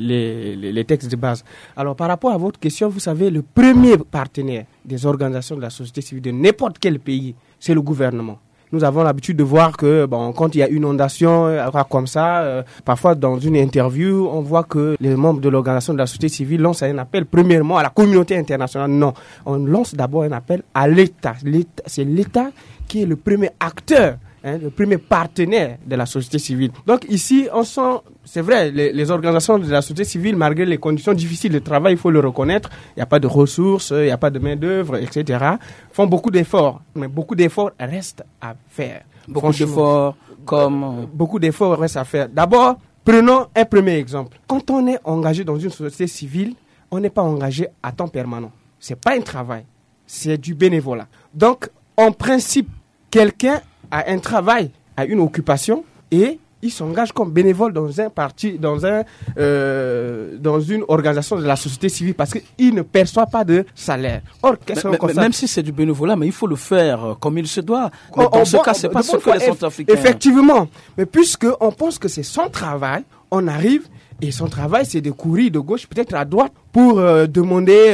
les textes de base. Alors, par rapport à votre question, vous savez, le premier partenaire des organisations de la société civile de n'importe quel pays, c'est le gouvernement. nous avons l'habitude de voir que quand il y a une inondation comme ça, parfois dans une interview, on voit que les membres de l'organisation de la société civile lancent un appel premièrement à la communauté internationale. Non, on lance d'abord un appel à l'État. C'est l'État qui est le premier acteur, le premier partenaire de la société civile. Donc ici, on sent, c'est vrai, les organisations de la société civile, malgré les conditions difficiles de travail, il faut le reconnaître, il n'y a pas de ressources, il n'y a pas de main-d'œuvre, etc., font beaucoup d'efforts. Mais beaucoup d'efforts restent à faire. Beaucoup d'efforts restent à faire. D'abord, prenons un premier exemple. Quand on est engagé dans une société civile, on n'est pas engagé à temps permanent. Ce n'est pas un travail, c'est du bénévolat. Donc, en principe, quelqu'un a un travail, a une occupation et il s'engage comme bénévole dans un parti, dans une organisation de la société civile parce qu'il ne perçoit pas de salaire. Or, même si c'est du bénévolat, mais il faut le faire comme il se doit. Mais dans ce cas, c'est pas ce que les Centrafricains. Effectivement, mais puisque on pense que c'est son travail, on arrive. Et son travail, c'est de courir de gauche, peut-être à droite, pour demander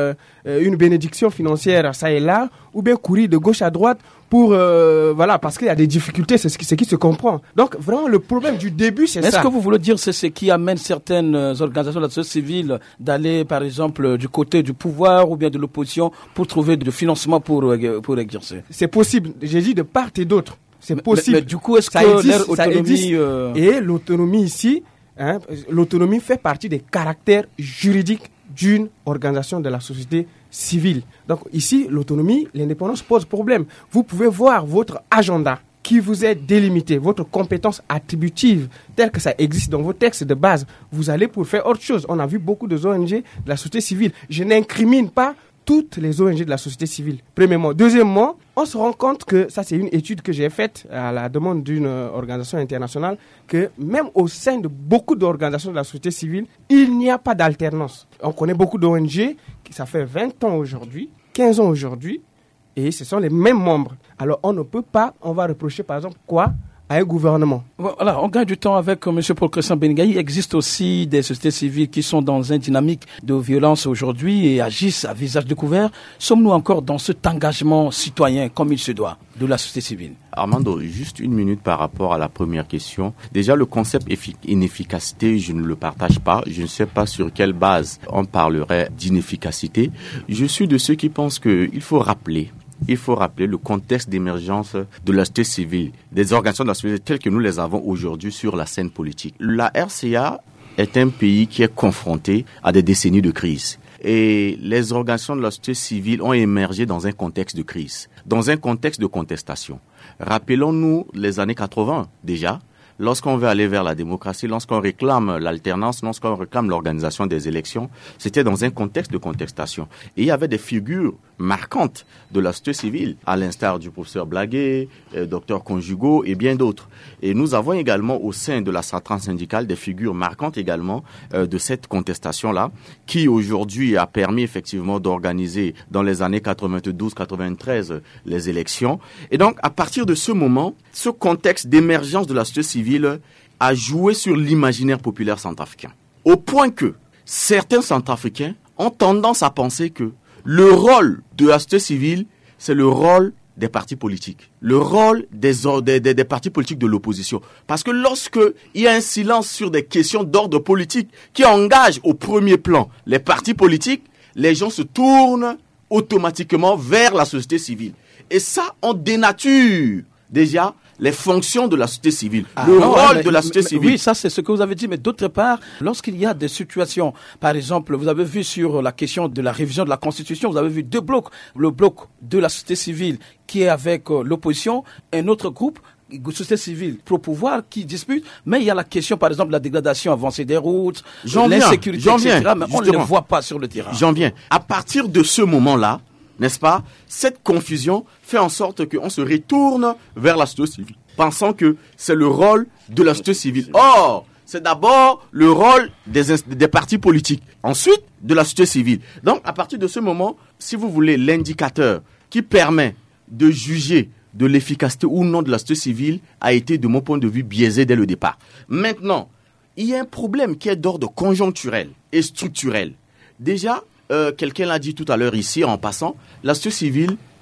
une bénédiction financière ça et là, ou bien courir de gauche à droite pour parce qu'il y a des difficultés, c'est ce qui se comprend. Donc vraiment le problème du début, c'est ça. Est-ce que vous voulez dire c'est ce qui amène certaines organisations de la société civile d'aller par exemple du côté du pouvoir ou bien de l'opposition pour trouver du financement pour exercer? C'est possible. J'ai dit de part et d'autre. C'est possible. Mais du coup, est-ce que leur autonomie et l'autonomie ici, l'autonomie fait partie des caractères juridiques d'une organisation de la société civile. Donc ici, l'autonomie, l'indépendance pose problème. Vous pouvez voir votre agenda qui vous est délimité, votre compétence attributive telle que ça existe dans vos textes de base. Vous allez pour faire autre chose. On a vu beaucoup de ONG de la société civile. Je n'incrimine pas toutes les ONG de la société civile, premièrement. Deuxièmement, on se rend compte que, ça c'est une étude que j'ai faite à la demande d'une organisation internationale, que même au sein de beaucoup d'organisations de la société civile, il n'y a pas d'alternance. On connaît beaucoup d'ONG, ça fait 20 ans aujourd'hui, 15 ans aujourd'hui, et ce sont les mêmes membres. Alors on ne peut pas, on va reprocher par exemple quoi à un gouvernement. Voilà, on gagne du temps avec M. Paul-Christian Bengaï. Il existe aussi des sociétés civiles qui sont dans une dynamique de violence aujourd'hui et agissent à visage découvert. Sommes-nous encore dans cet engagement citoyen comme il se doit de la société civile? Armando, juste une minute par rapport à la première question. Déjà, le concept inefficacité, je ne le partage pas. Je ne sais pas sur quelle base on parlerait d'inefficacité. Je suis de ceux qui pensent qu'il faut rappeler le contexte d'émergence de la société civile, des organisations de la société telles que nous les avons aujourd'hui sur la scène politique. La RCA est un pays qui est confronté à des décennies de crise. Et les organisations de la société civile ont émergé dans un contexte de crise, dans un contexte de contestation. Rappelons-nous les années 80 déjà. Lorsqu'on veut aller vers la démocratie, lorsqu'on réclame l'alternance, lorsqu'on réclame l'organisation des élections, c'était dans un contexte de contestation. Et il y avait des figures marquantes de la société civile, à l'instar du professeur Blaguet, Dr Conjugo et bien d'autres. Et nous avons également au sein de la centrale syndicale des figures marquantes également de cette contestation-là, qui aujourd'hui a permis effectivement d'organiser dans les années 92-93 les élections. Et donc, à partir de ce moment, ce contexte d'émergence de la société civile a joué sur l'imaginaire populaire centrafricain. Au point que certains centrafricains ont tendance à penser que le rôle de la société civile, c'est le rôle des partis politiques, le rôle des partis politiques de l'opposition. Parce que lorsque il y a un silence sur des questions d'ordre politique qui engagent au premier plan les partis politiques, les gens se tournent automatiquement vers la société civile. Et ça, on dénature déjà les fonctions de la société civile, rôle de la société civile. Oui, ça c'est ce que vous avez dit, mais d'autre part, lorsqu'il y a des situations, par exemple, vous avez vu sur la question de la révision de la Constitution, vous avez vu deux blocs, le bloc de la société civile qui est avec l'opposition, un autre groupe, société civile pro-pouvoir qui dispute, mais il y a la question, par exemple, de la dégradation avancée des routes, l'insécurité, etc., mais on ne le voit pas sur le terrain. J'en viens. À partir de ce moment-là, n'est-ce pas, cette confusion fait en sorte qu'on se retourne vers la société civile, pensant que c'est le rôle de la société civile. Or, c'est d'abord le rôle des partis politiques, ensuite de la société civile. Donc, à partir de ce moment, si vous voulez, l'indicateur qui permet de juger de l'efficacité ou non de la société civile a été, de mon point de vue, biaisé dès le départ. Maintenant, il y a un problème qui est d'ordre conjoncturel et structurel. Déjà, quelqu'un l'a dit tout à l'heure ici, en passant, la société civile,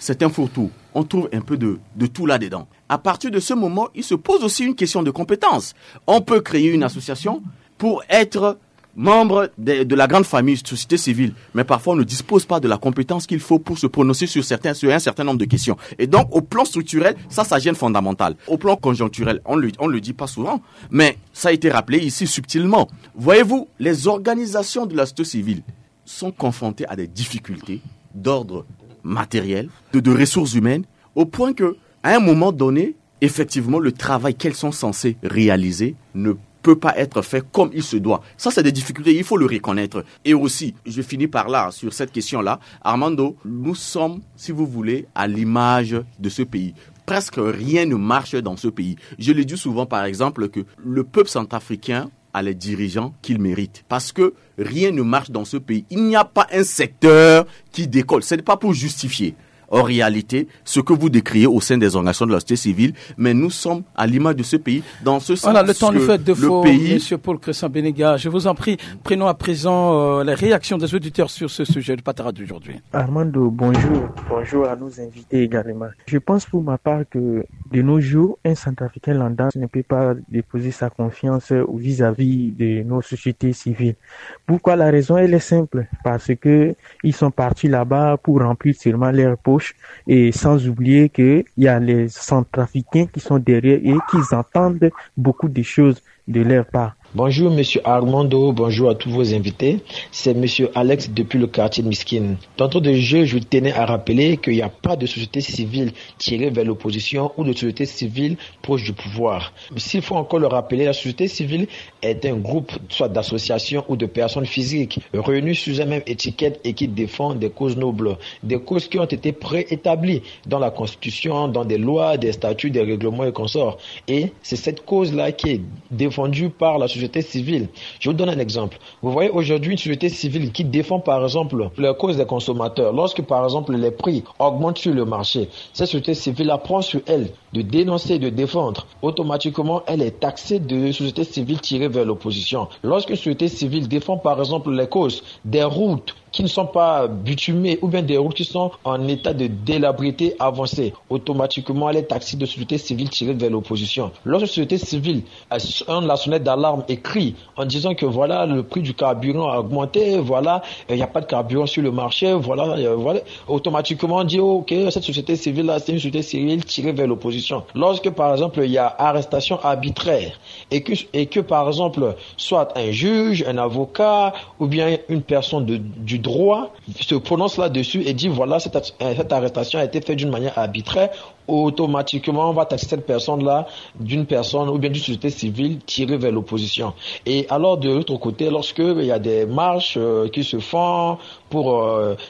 c'est un fourre-tout. On trouve un peu de tout là-dedans. À partir de ce moment, il se pose aussi une question de compétence. On peut créer une association pour être membre de la grande famille société civile, mais parfois on ne dispose pas de la compétence qu'il faut pour se prononcer sur un certain nombre de questions. Et donc, au plan structurel, ça gêne fondamental. Au plan conjoncturel, on le dit pas souvent, mais ça a été rappelé ici subtilement. Voyez-vous, les organisations de la société civile sont confrontées à des difficultés d'ordre matériel, de ressources humaines, au point que, à un moment donné, effectivement, le travail qu'elles sont censées réaliser ne peut pas être fait comme il se doit. Ça, c'est des difficultés, il faut le reconnaître. Et aussi, je finis par là, sur cette question-là, Armando, nous sommes, si vous voulez, à l'image de ce pays. Presque rien ne marche dans ce pays. Je l'ai dit souvent, par exemple, que le peuple centrafricain a les dirigeants qu'il mérite. Parce que rien ne marche dans ce pays. Il n'y a pas un secteur qui décolle. Ce n'est pas pour justifier. En réalité, ce que vous décriez au sein des organisations de la société civile, mais nous sommes à l'image de ce pays, dans ce sens voilà, le temps nous fait de faux, pays... Monsieur Paul Crescent-Bénéga. Je vous en prie, prenons à présent les réactions des auditeurs sur ce sujet de Patara d'aujourd'hui. Armando, bonjour. Bonjour à nos invités également. Je pense pour ma part que de nos jours, un Centrafricain lambda ne peut pas déposer sa confiance vis-à-vis de nos sociétés civiles. Pourquoi? La raison, elle est simple. Parce que ils sont partis là-bas pour remplir seulement leurs poches. Et sans oublier qu'il y a les Centrafricains qui sont derrière et qui entendent beaucoup de choses de leur part. Bonjour Monsieur Armando, bonjour à tous vos invités. C'est Monsieur Alex depuis le quartier de Miskine. D'entrée de jeu, je tenais à rappeler qu'il n'y a pas de société civile tirée vers l'opposition ou de société civile proche du pouvoir. S'il faut encore le rappeler, la société civile est un groupe soit d'associations ou de personnes physiques réunies sous la même étiquette et qui défendent des causes nobles, des causes qui ont été préétablies dans la Constitution, dans des lois, des statuts, des règlements et consorts. Et c'est cette cause-là qui est défendue par la société civile. Je vous donne un exemple. Vous voyez aujourd'hui une société civile qui défend par exemple la cause des consommateurs. Lorsque par exemple les prix augmentent sur le marché, cette société civile apprend sur elle de dénoncer, de défendre. Automatiquement, elle est taxée de société civile tirée vers l'opposition. Lorsque une société civile défend par exemple les causes des routes qui ne sont pas bitumées ou bien des routes qui sont en état de délabrité avancée, automatiquement elle est taxée de société civile tirée vers l'opposition. Lorsque la société civile sonne la sonnette d'alarme et crie en disant que voilà le prix du carburant a augmenté, voilà il n'y a pas de carburant sur le marché, voilà, automatiquement on dit ok, cette société civile là c'est une société civile tirée vers l'opposition. Lorsque par exemple il y a arrestation arbitraire et que par exemple soit un juge, un avocat ou bien une personne du droit se prononce là-dessus et dit voilà cette arrestation a été faite d'une manière arbitraire, automatiquement on va taxer cette personne-là d'une personne ou bien d'une société civile tirée vers l'opposition. Et alors de l'autre côté, lorsque il y a des marches qui se font pour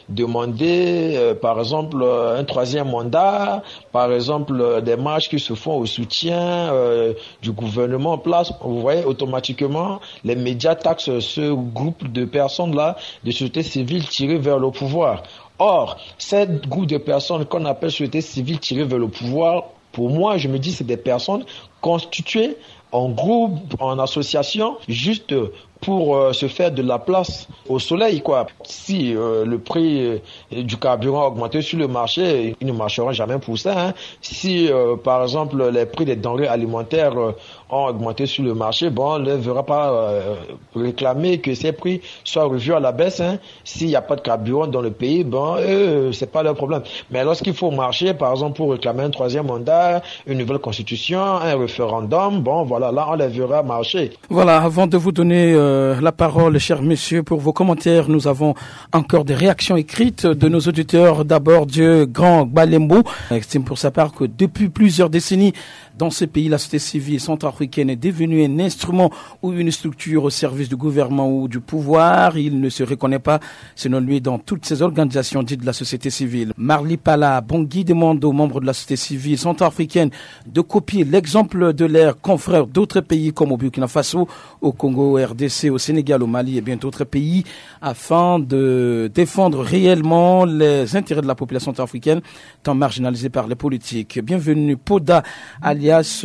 demander par exemple un troisième mandat, par exemple des marches qui se font au soutien du gouvernement en place, vous voyez automatiquement les médias taxent ce groupe de personnes-là de société civile tirée vers le pouvoir. Or, cette groupe de personnes qu'on appelle société civile tirée vers le pouvoir, pour moi, je me dis c'est des personnes constituées en groupe, en association, juste pour se faire de la place au soleil, quoi. Si le prix du carburant a augmenté sur le marché, ils ne marcheront jamais pour ça. Hein. Si, par exemple, les prix des denrées alimentaires ont augmenté sur le marché, bon, on ne verra pas réclamer que ces prix soient revus à la baisse. Hein. S'il n'y a pas de carburant dans le pays, bon, c'est pas leur problème. Mais lorsqu'il faut marcher, par exemple, pour réclamer un troisième mandat, une nouvelle constitution, un référendum, bon, voilà, là, on les verra marcher. Voilà, avant de vous donner la parole, cher monsieur, pour vos commentaires, nous avons encore des réactions écrites de nos auditeurs. D'abord, Dieu Grand Balembo estime pour sa part que depuis plusieurs décennies, dans ces pays, la société civile centrafricaine est devenue un instrument ou une structure au service du gouvernement ou du pouvoir. Il ne se reconnaît pas, selon lui, dans toutes ces organisations dites de la société civile. Marli Pala Bongui demande aux membres de la société civile centrafricaine de copier l'exemple l'ensemble de leurs confrères d'autres pays comme au Burkina Faso, au Congo, au RDC, au Sénégal, au Mali et bien d'autres pays afin de défendre réellement les intérêts de la population centrafricaine tant marginalisée par les politiques. Bienvenue. Poda alias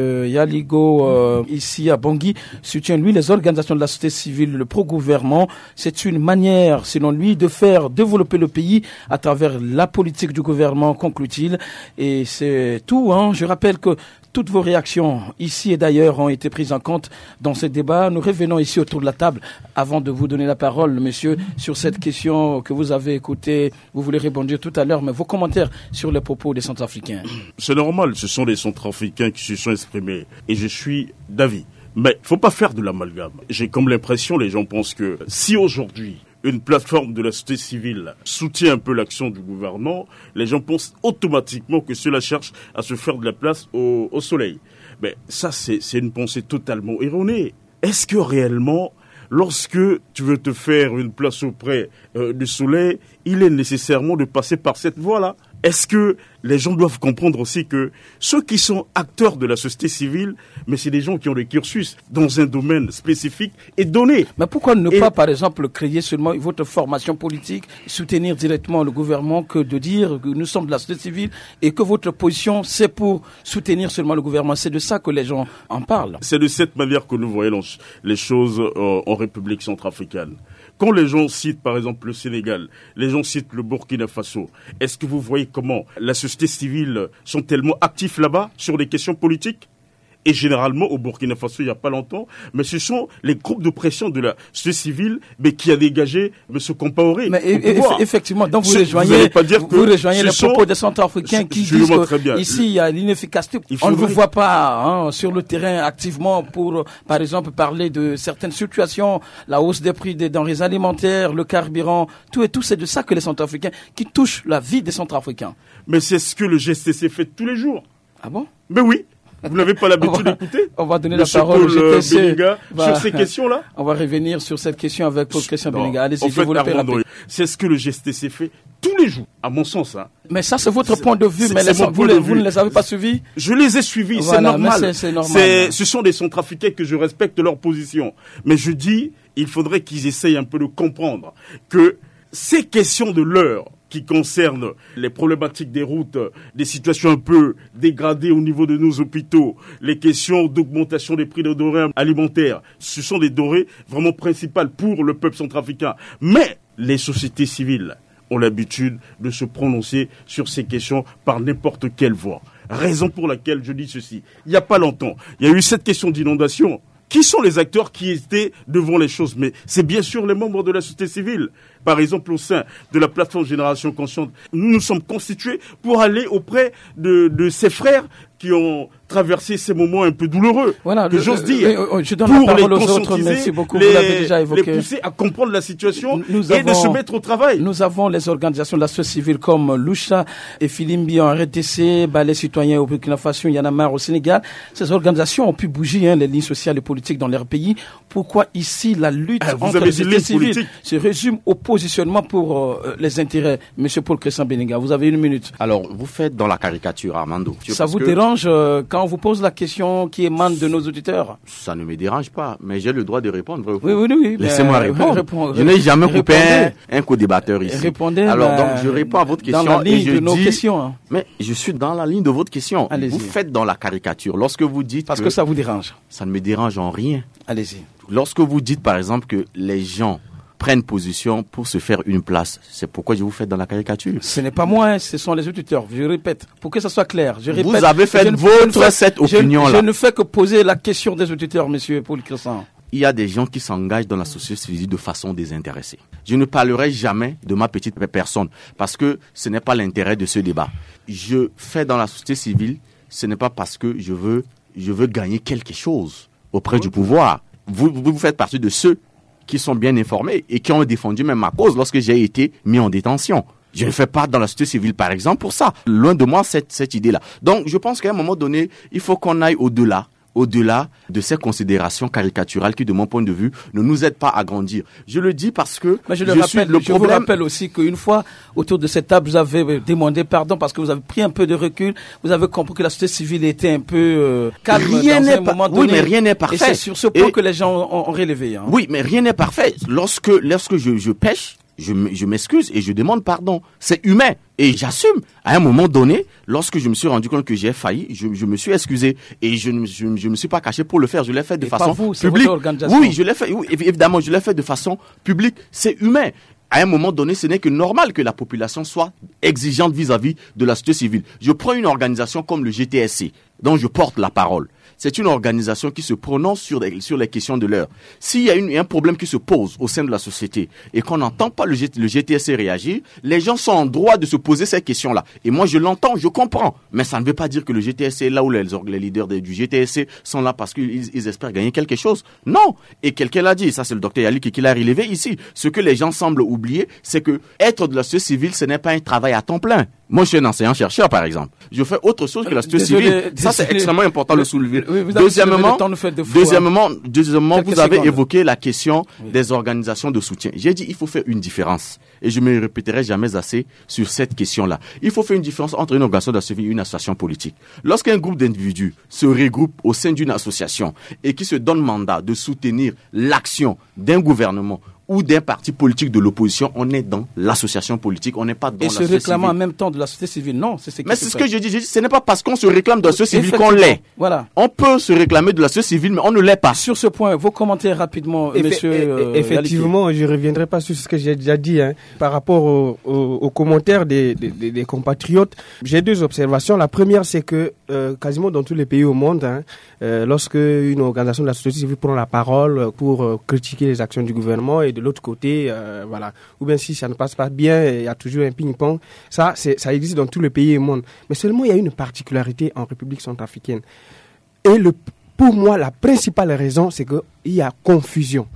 Yaligo ici à Bangui soutient lui les organisations de la société civile, le pro-gouvernement. C'est une manière selon lui de faire développer le pays à travers la politique du gouvernement, conclut-il. Et c'est tout. Je rappelle que toutes vos réactions ici et d'ailleurs ont été prises en compte dans ce débat. Nous revenons ici autour de la table avant de vous donner la parole, monsieur, sur cette question que vous avez écoutée. Vous voulez répondre tout à l'heure, mais vos commentaires sur les propos des Centrafricains. C'est normal, ce sont les Centrafricains qui se sont exprimés et je suis d'avis. Mais faut pas faire de l'amalgame. J'ai comme l'impression, les gens pensent que si aujourd'hui une plateforme de la société civile soutient un peu l'action du gouvernement, les gens pensent automatiquement que cela cherche à se faire de la place au soleil. Mais ça, c'est une pensée totalement erronée. Est-ce que réellement, lorsque tu veux te faire une place auprès du soleil, il est nécessairement de passer par cette voie-là ? Est-ce que les gens doivent comprendre aussi que ceux qui sont acteurs de la société civile, mais c'est des gens qui ont des cursus dans un domaine spécifique et donné. Mais pourquoi ne pas, par exemple, créer seulement votre formation politique, soutenir directement le gouvernement que de dire que nous sommes de la société civile et que votre position, c'est pour soutenir seulement le gouvernement. C'est de ça que les gens en parlent. C'est de cette manière que nous voyons les choses en République centrafricaine. Quand les gens citent, par exemple, le Sénégal, les gens citent le Burkina Faso, est-ce que vous voyez comment la société civile sont tellement actifs là-bas sur des questions politiques ? Et généralement, au Burkina Faso, il n'y a pas longtemps, mais ce sont les groupes de pression de la société civile mais qui a dégagé M. Compaoré. Mais effectivement, donc vous rejoignez les propos des Centrafricains qui disent qu'ici, il y a l'inefficacité. On ne vous voit pas sur le terrain activement pour, par exemple, parler de certaines situations, la hausse des prix des denrées alimentaires, le carburant, tout c'est de ça que les Centrafricains, qui touchent la vie des Centrafricains. Mais c'est ce que le GSTC fait tous les jours. Ah bon ? Mais oui. Vous n'avez pas l'habitude d'écouter ? On va donner la parole au GTC Béninga sur ces questions-là. On va revenir sur cette question avec Paul Christian Béninga. Allez-y, je vous le rappelle. C'est ce que le GSTC fait tous les jours, à mon sens. Mais ça, c'est votre point de vue, mais vous ne les avez pas suivis ? Je les ai suivis, voilà, c'est normal. C'est normal. Ce sont des Centrafricains que je respecte leur position. Mais je dis, il faudrait qu'ils essayent un peu de comprendre que ces questions de l'heure, qui concerne les problématiques des routes, des situations un peu dégradées au niveau de nos hôpitaux, les questions d'augmentation des prix des denrées alimentaires, ce sont des denrées vraiment principales pour le peuple centrafricain. Mais les sociétés civiles ont l'habitude de se prononcer sur ces questions par n'importe quelle voie. Raison pour laquelle je dis ceci. Il n'y a pas longtemps, il y a eu cette question d'inondation. Qui sont les acteurs qui étaient devant les choses ? Mais c'est bien sûr les membres de la société civile. Par exemple, au sein de la plateforme Génération Consciente, nous nous sommes constitués pour aller auprès de ces frères qui ont traversé ces moments un peu douloureux. Voilà, j'ose dire. Je donne la parole aux autres, merci beaucoup, vous l'avez déjà évoqué. Les pousser à comprendre la situation de se mettre au travail. Nous avons les organisations de la société civile comme Loucha et Filimbi en RDC, Balai Citoyen au Burkina Faso, Yanamar au Sénégal. Ces organisations ont pu bouger les lignes sociales et politiques dans leur pays. Pourquoi ici la lutte entre les sociétés civiles se résume au positionnement pour les intérêts? Monsieur Paul Christian Béninga, vous avez 1 minute. Alors, vous faites dans la caricature, Armando. Ça vous dérange quand on vous pose la question qui émane de nos auditeurs? Ça ne me dérange pas, mais j'ai le droit de répondre. Oui. Laissez-moi répondre. Je n'ai jamais coupé un co-débatteur ici. Répondez. Alors, donc, je réponds à votre question. Dans la ligne de nos questions. Mais je suis dans la ligne de votre question. Allez-y. Vous faites dans la caricature. Lorsque vous dites Parce que ça vous dérange. Ça ne me dérange en rien. Allez-y. Lorsque vous dites, par exemple, que les gens prennent position pour se faire une place, c'est pourquoi je vous fais dans la caricature. Ce n'est pas moi, ce sont les auditeurs. Je répète, pour que ça soit clair. Je répète. Vous avez fait cette opinion-là. Je ne fais que poser la question des auditeurs, monsieur Paul Christian. Il y a des gens qui s'engagent dans la société civile de façon désintéressée. Je ne parlerai jamais de ma petite personne parce que ce n'est pas l'intérêt de ce débat. Je fais dans la société civile, ce n'est pas parce que je veux gagner quelque chose auprès du pouvoir. Vous faites partie de ceux qui sont bien informés et qui ont défendu même ma cause lorsque j'ai été mis en détention. Je ne fais pas dans la société civile, par exemple, pour ça. Loin de moi, cette idée-là. Donc, je pense qu'à un moment donné, il faut qu'on aille au-delà au-delà de ces considérations caricaturales qui, de mon point de vue, ne nous aident pas à grandir. Je le dis parce que je vous rappelle aussi qu'une fois, autour de cette table, vous avez demandé pardon parce que vous avez pris un peu de recul, vous avez compris que la société civile était un peu calme dans un moment donné. Oui, mais rien n'est parfait. Et c'est sur ce point que les gens ont relevé. Hein. Oui, mais rien n'est parfait. Lorsque je pêche, je m'excuse et je demande pardon. C'est humain et j'assume. À un moment donné, lorsque je me suis rendu compte que j'ai failli, je me suis excusé et je me suis pas caché pour le faire. Je l'ai fait de façon publique. Oui, je l'ai fait. Oui, évidemment, je l'ai fait de façon publique. C'est humain. À un moment donné, ce n'est que normal que la population soit exigeante vis-à-vis de la société civile. Je prends une organisation comme le GTSC, dont je porte la parole. C'est une organisation qui se prononce sur les questions de l'heure. S'il y a un problème qui se pose au sein de la société et qu'on n'entend pas le GTSC réagir, les gens sont en droit de se poser ces questions-là. Et moi, je l'entends, je comprends. Mais ça ne veut pas dire que le GTSC est là où les leaders du GTSC sont là parce qu'ils espèrent gagner quelque chose. Non. Et quelqu'un l'a dit, ça c'est le docteur Yalik qui l'a relevé ici. Ce que les gens semblent oublier, c'est que être de la société civile, ce n'est pas un travail à temps plein. Moi, je suis un enseignant-chercheur, par exemple. Je fais autre chose que la société civile. Ça, c'est extrêmement important de le soulever. Oui, deuxièmement, vous avez évoqué la question des organisations de soutien. J'ai dit, il faut faire une différence. Et je me répéterai jamais assez sur cette question-là. Il faut faire une différence entre une organisation de la société civile et une association politique. Lorsqu'un groupe d'individus se regroupe au sein d'une association et qui se donne mandat de soutenir l'action d'un gouvernement ou d'un parti politique de l'opposition, on est dans l'association politique, on n'est pas dans la société civile. Et se réclamer en même temps de la société civile, non, c'est ce qui Mais c'est ce que je dis, ce n'est pas parce qu'on se réclame de la société civile qu'on l'est. Voilà. On peut se réclamer de la société civile, mais on ne l'est pas. Sur ce point, vos commentaires rapidement, monsieur effectivement, je ne reviendrai pas sur ce que j'ai déjà dit, par rapport aux commentaires des compatriotes. J'ai deux observations. La première, c'est que quasiment dans tous les pays au monde, lorsque une organisation de la société civile prend la parole pour critiquer les actions du gouvernement, et de l'autre côté, voilà. Ou bien si ça ne passe pas bien, il y a toujours un ping-pong. Ça existe dans tous les pays du monde. Mais seulement, il y a une particularité en République centrafricaine. Et pour moi, la principale raison, c'est qu'il y a confusion.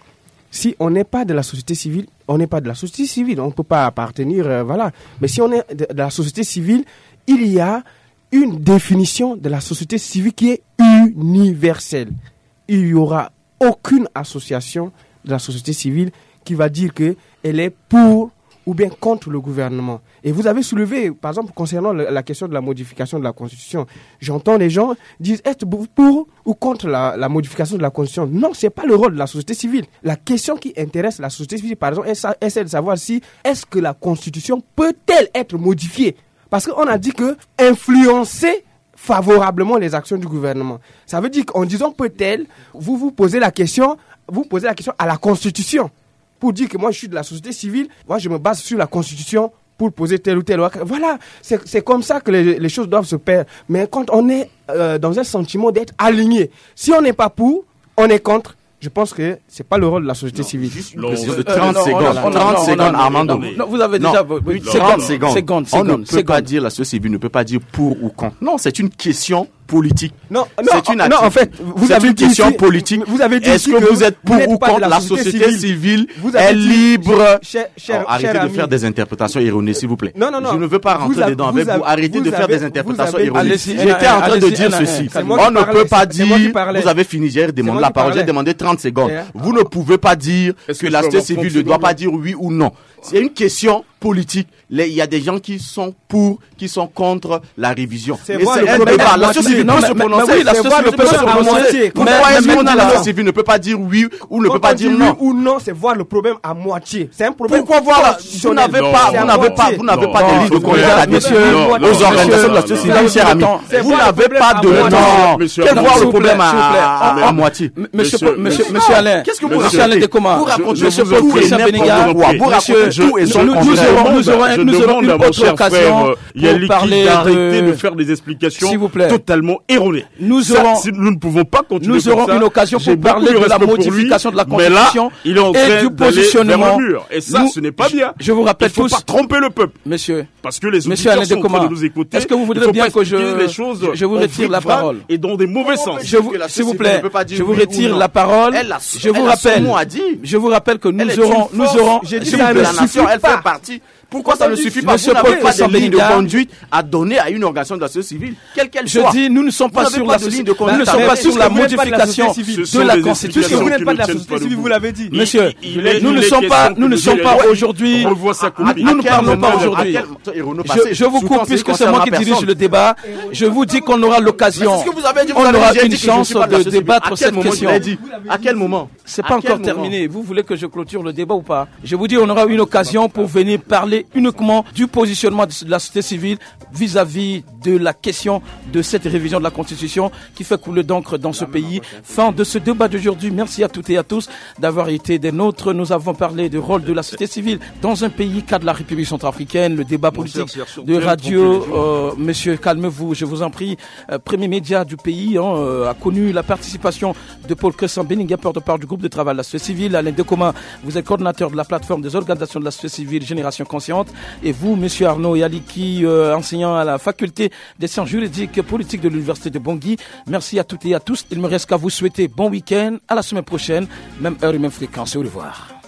Si on n'est pas de la société civile, on n'est pas de la société civile. On ne peut pas appartenir, voilà. Mais si on est de la société civile, il y a une définition de la société civile qui est universelle. Il n'y aura aucune association de la société civile qui va dire qu'elle est pour ou bien contre le gouvernement. Et vous avez soulevé, par exemple, concernant la question de la modification de la Constitution, j'entends les gens dire être pour ou contre la modification de la Constitution. Non, ce n'est pas le rôle de la société civile. La question qui intéresse la société civile, par exemple, est celle de savoir si est-ce que la Constitution peut-elle être modifiée. Parce qu'on a dit que influencer favorablement les actions du gouvernement. Ça veut dire qu'en disant peut-elle, vous posez la question à la Constitution. Pour dire que moi je suis de la société civile, moi je me base sur la Constitution pour poser tel ou tel. Voilà, c'est comme ça que les choses doivent se faire. Mais quand on est dans un sentiment d'être aligné, si on n'est pas pour, on est contre, je pense que c'est pas le rôle de la société civile. Juste une question de 30 secondes. 30 secondes, Armando. Non, vous avez déjà... 30 secondes. On ne peut pas dire, la société civile ne peut pas dire pour ou contre. Non, c'est une question politique. Non, en fait, vous avez une question politique. Vous avez dit est-ce que vous êtes pour ou contre la société civile est libre? Arrêtez de faire des interprétations erronées, s'il vous plaît. Non. Je ne veux pas rentrer dedans avec vous. Arrêtez de faire des interprétations erronées. J'étais en train de dire ceci. On ne peut pas dire, vous avez fini, j'ai demandé la parole, j'ai demandé 30 secondes. Vous ne pouvez pas dire que la société civile ne doit pas dire oui ou non. C'est une question politique. Il y a des gens qui sont pour, qui sont contre la révision. C'est voir le problème. La société civile peut se prononcer. Oui, la société civile peut se prononcer. Pourquoi est-ce qu'on a la société civile ne peut pas dire oui ou ne peut pas dire non? Oui ou non, c'est voir le problème à moitié. C'est un problème. Pourquoi voir? Vous n'avez pas de liste de contact aux organisations de la société civile, cher ami. Vous n'avez pas de temps. Faites voir le problème à moitié. Monsieur Alain, qu'est-ce que vous Monsieur Alain Dekoma, vous racontez Monsieur Christian Bénéga, vous racontez tout et son contraire. Nous aurons une autre occasion pour parler de faire des explications totalement erronées. Nous ne pouvons pas continuer. Nous aurons une occasion pour parler de la modification de la Constitution et du positionnement. Et ça, ce n'est pas bien. Je vous rappelle tous. Il ne faut pas tromper le peuple. Monsieur. Parce que les auditeurs sont en train de nous écouter. Est-ce que vous voudrez bien que je vous retire la parole? Et dans des mauvais sens. S'il vous plaît, je vous retire la parole. Je vous rappelle que nous aurons. La nation, elle fait partie suffit? Pourquoi ça ne suffit pas? Monsieur Vous n'avez pas Paul de ligne de Benga conduite à donner à une organisation de la société civile, quelle qu'elle soit. Je dis, nous ne sommes pas sur la modification de la Constitution. Vous n'êtes pas de la société civile, vous l'avez dit. Monsieur, nous ne sommes pas aujourd'hui. Nous ne parlons pas aujourd'hui. Je vous coupe puisque c'est moi qui dirige le débat. Je vous dis qu'on aura l'occasion. On aura une chance de débattre cette question. À quel moment? C'est pas encore terminé. Vous voulez que je clôture le débat ou pas? Je vous dis, on aura une occasion pour venir parler uniquement du positionnement de la société civile vis-à-vis de la question de cette révision de la Constitution qui fait couler d'encre dans ce pays. Fin de ce débat d'aujourd'hui. Merci à toutes et à tous d'avoir été des nôtres. Nous avons parlé du rôle de la société civile dans un pays cas de la République centrafricaine, le débat politique de radio. Monsieur, calmez-vous, je vous en prie. Premier média du pays a connu la participation de Paul Cressan Benninga, porte-parole du groupe de travail de la société civile. Alain Decoma, vous êtes coordinateur de la plateforme des organisations de la société civile Génération Consciente. Et vous, monsieur Arnaud Yaliki, enseignant à la faculté des sciences juridiques et politiques de l'université de Bangui. Merci à toutes et à tous. Il me reste qu'à vous souhaiter bon week-end. À la semaine prochaine, même heure et même fréquence. Au revoir.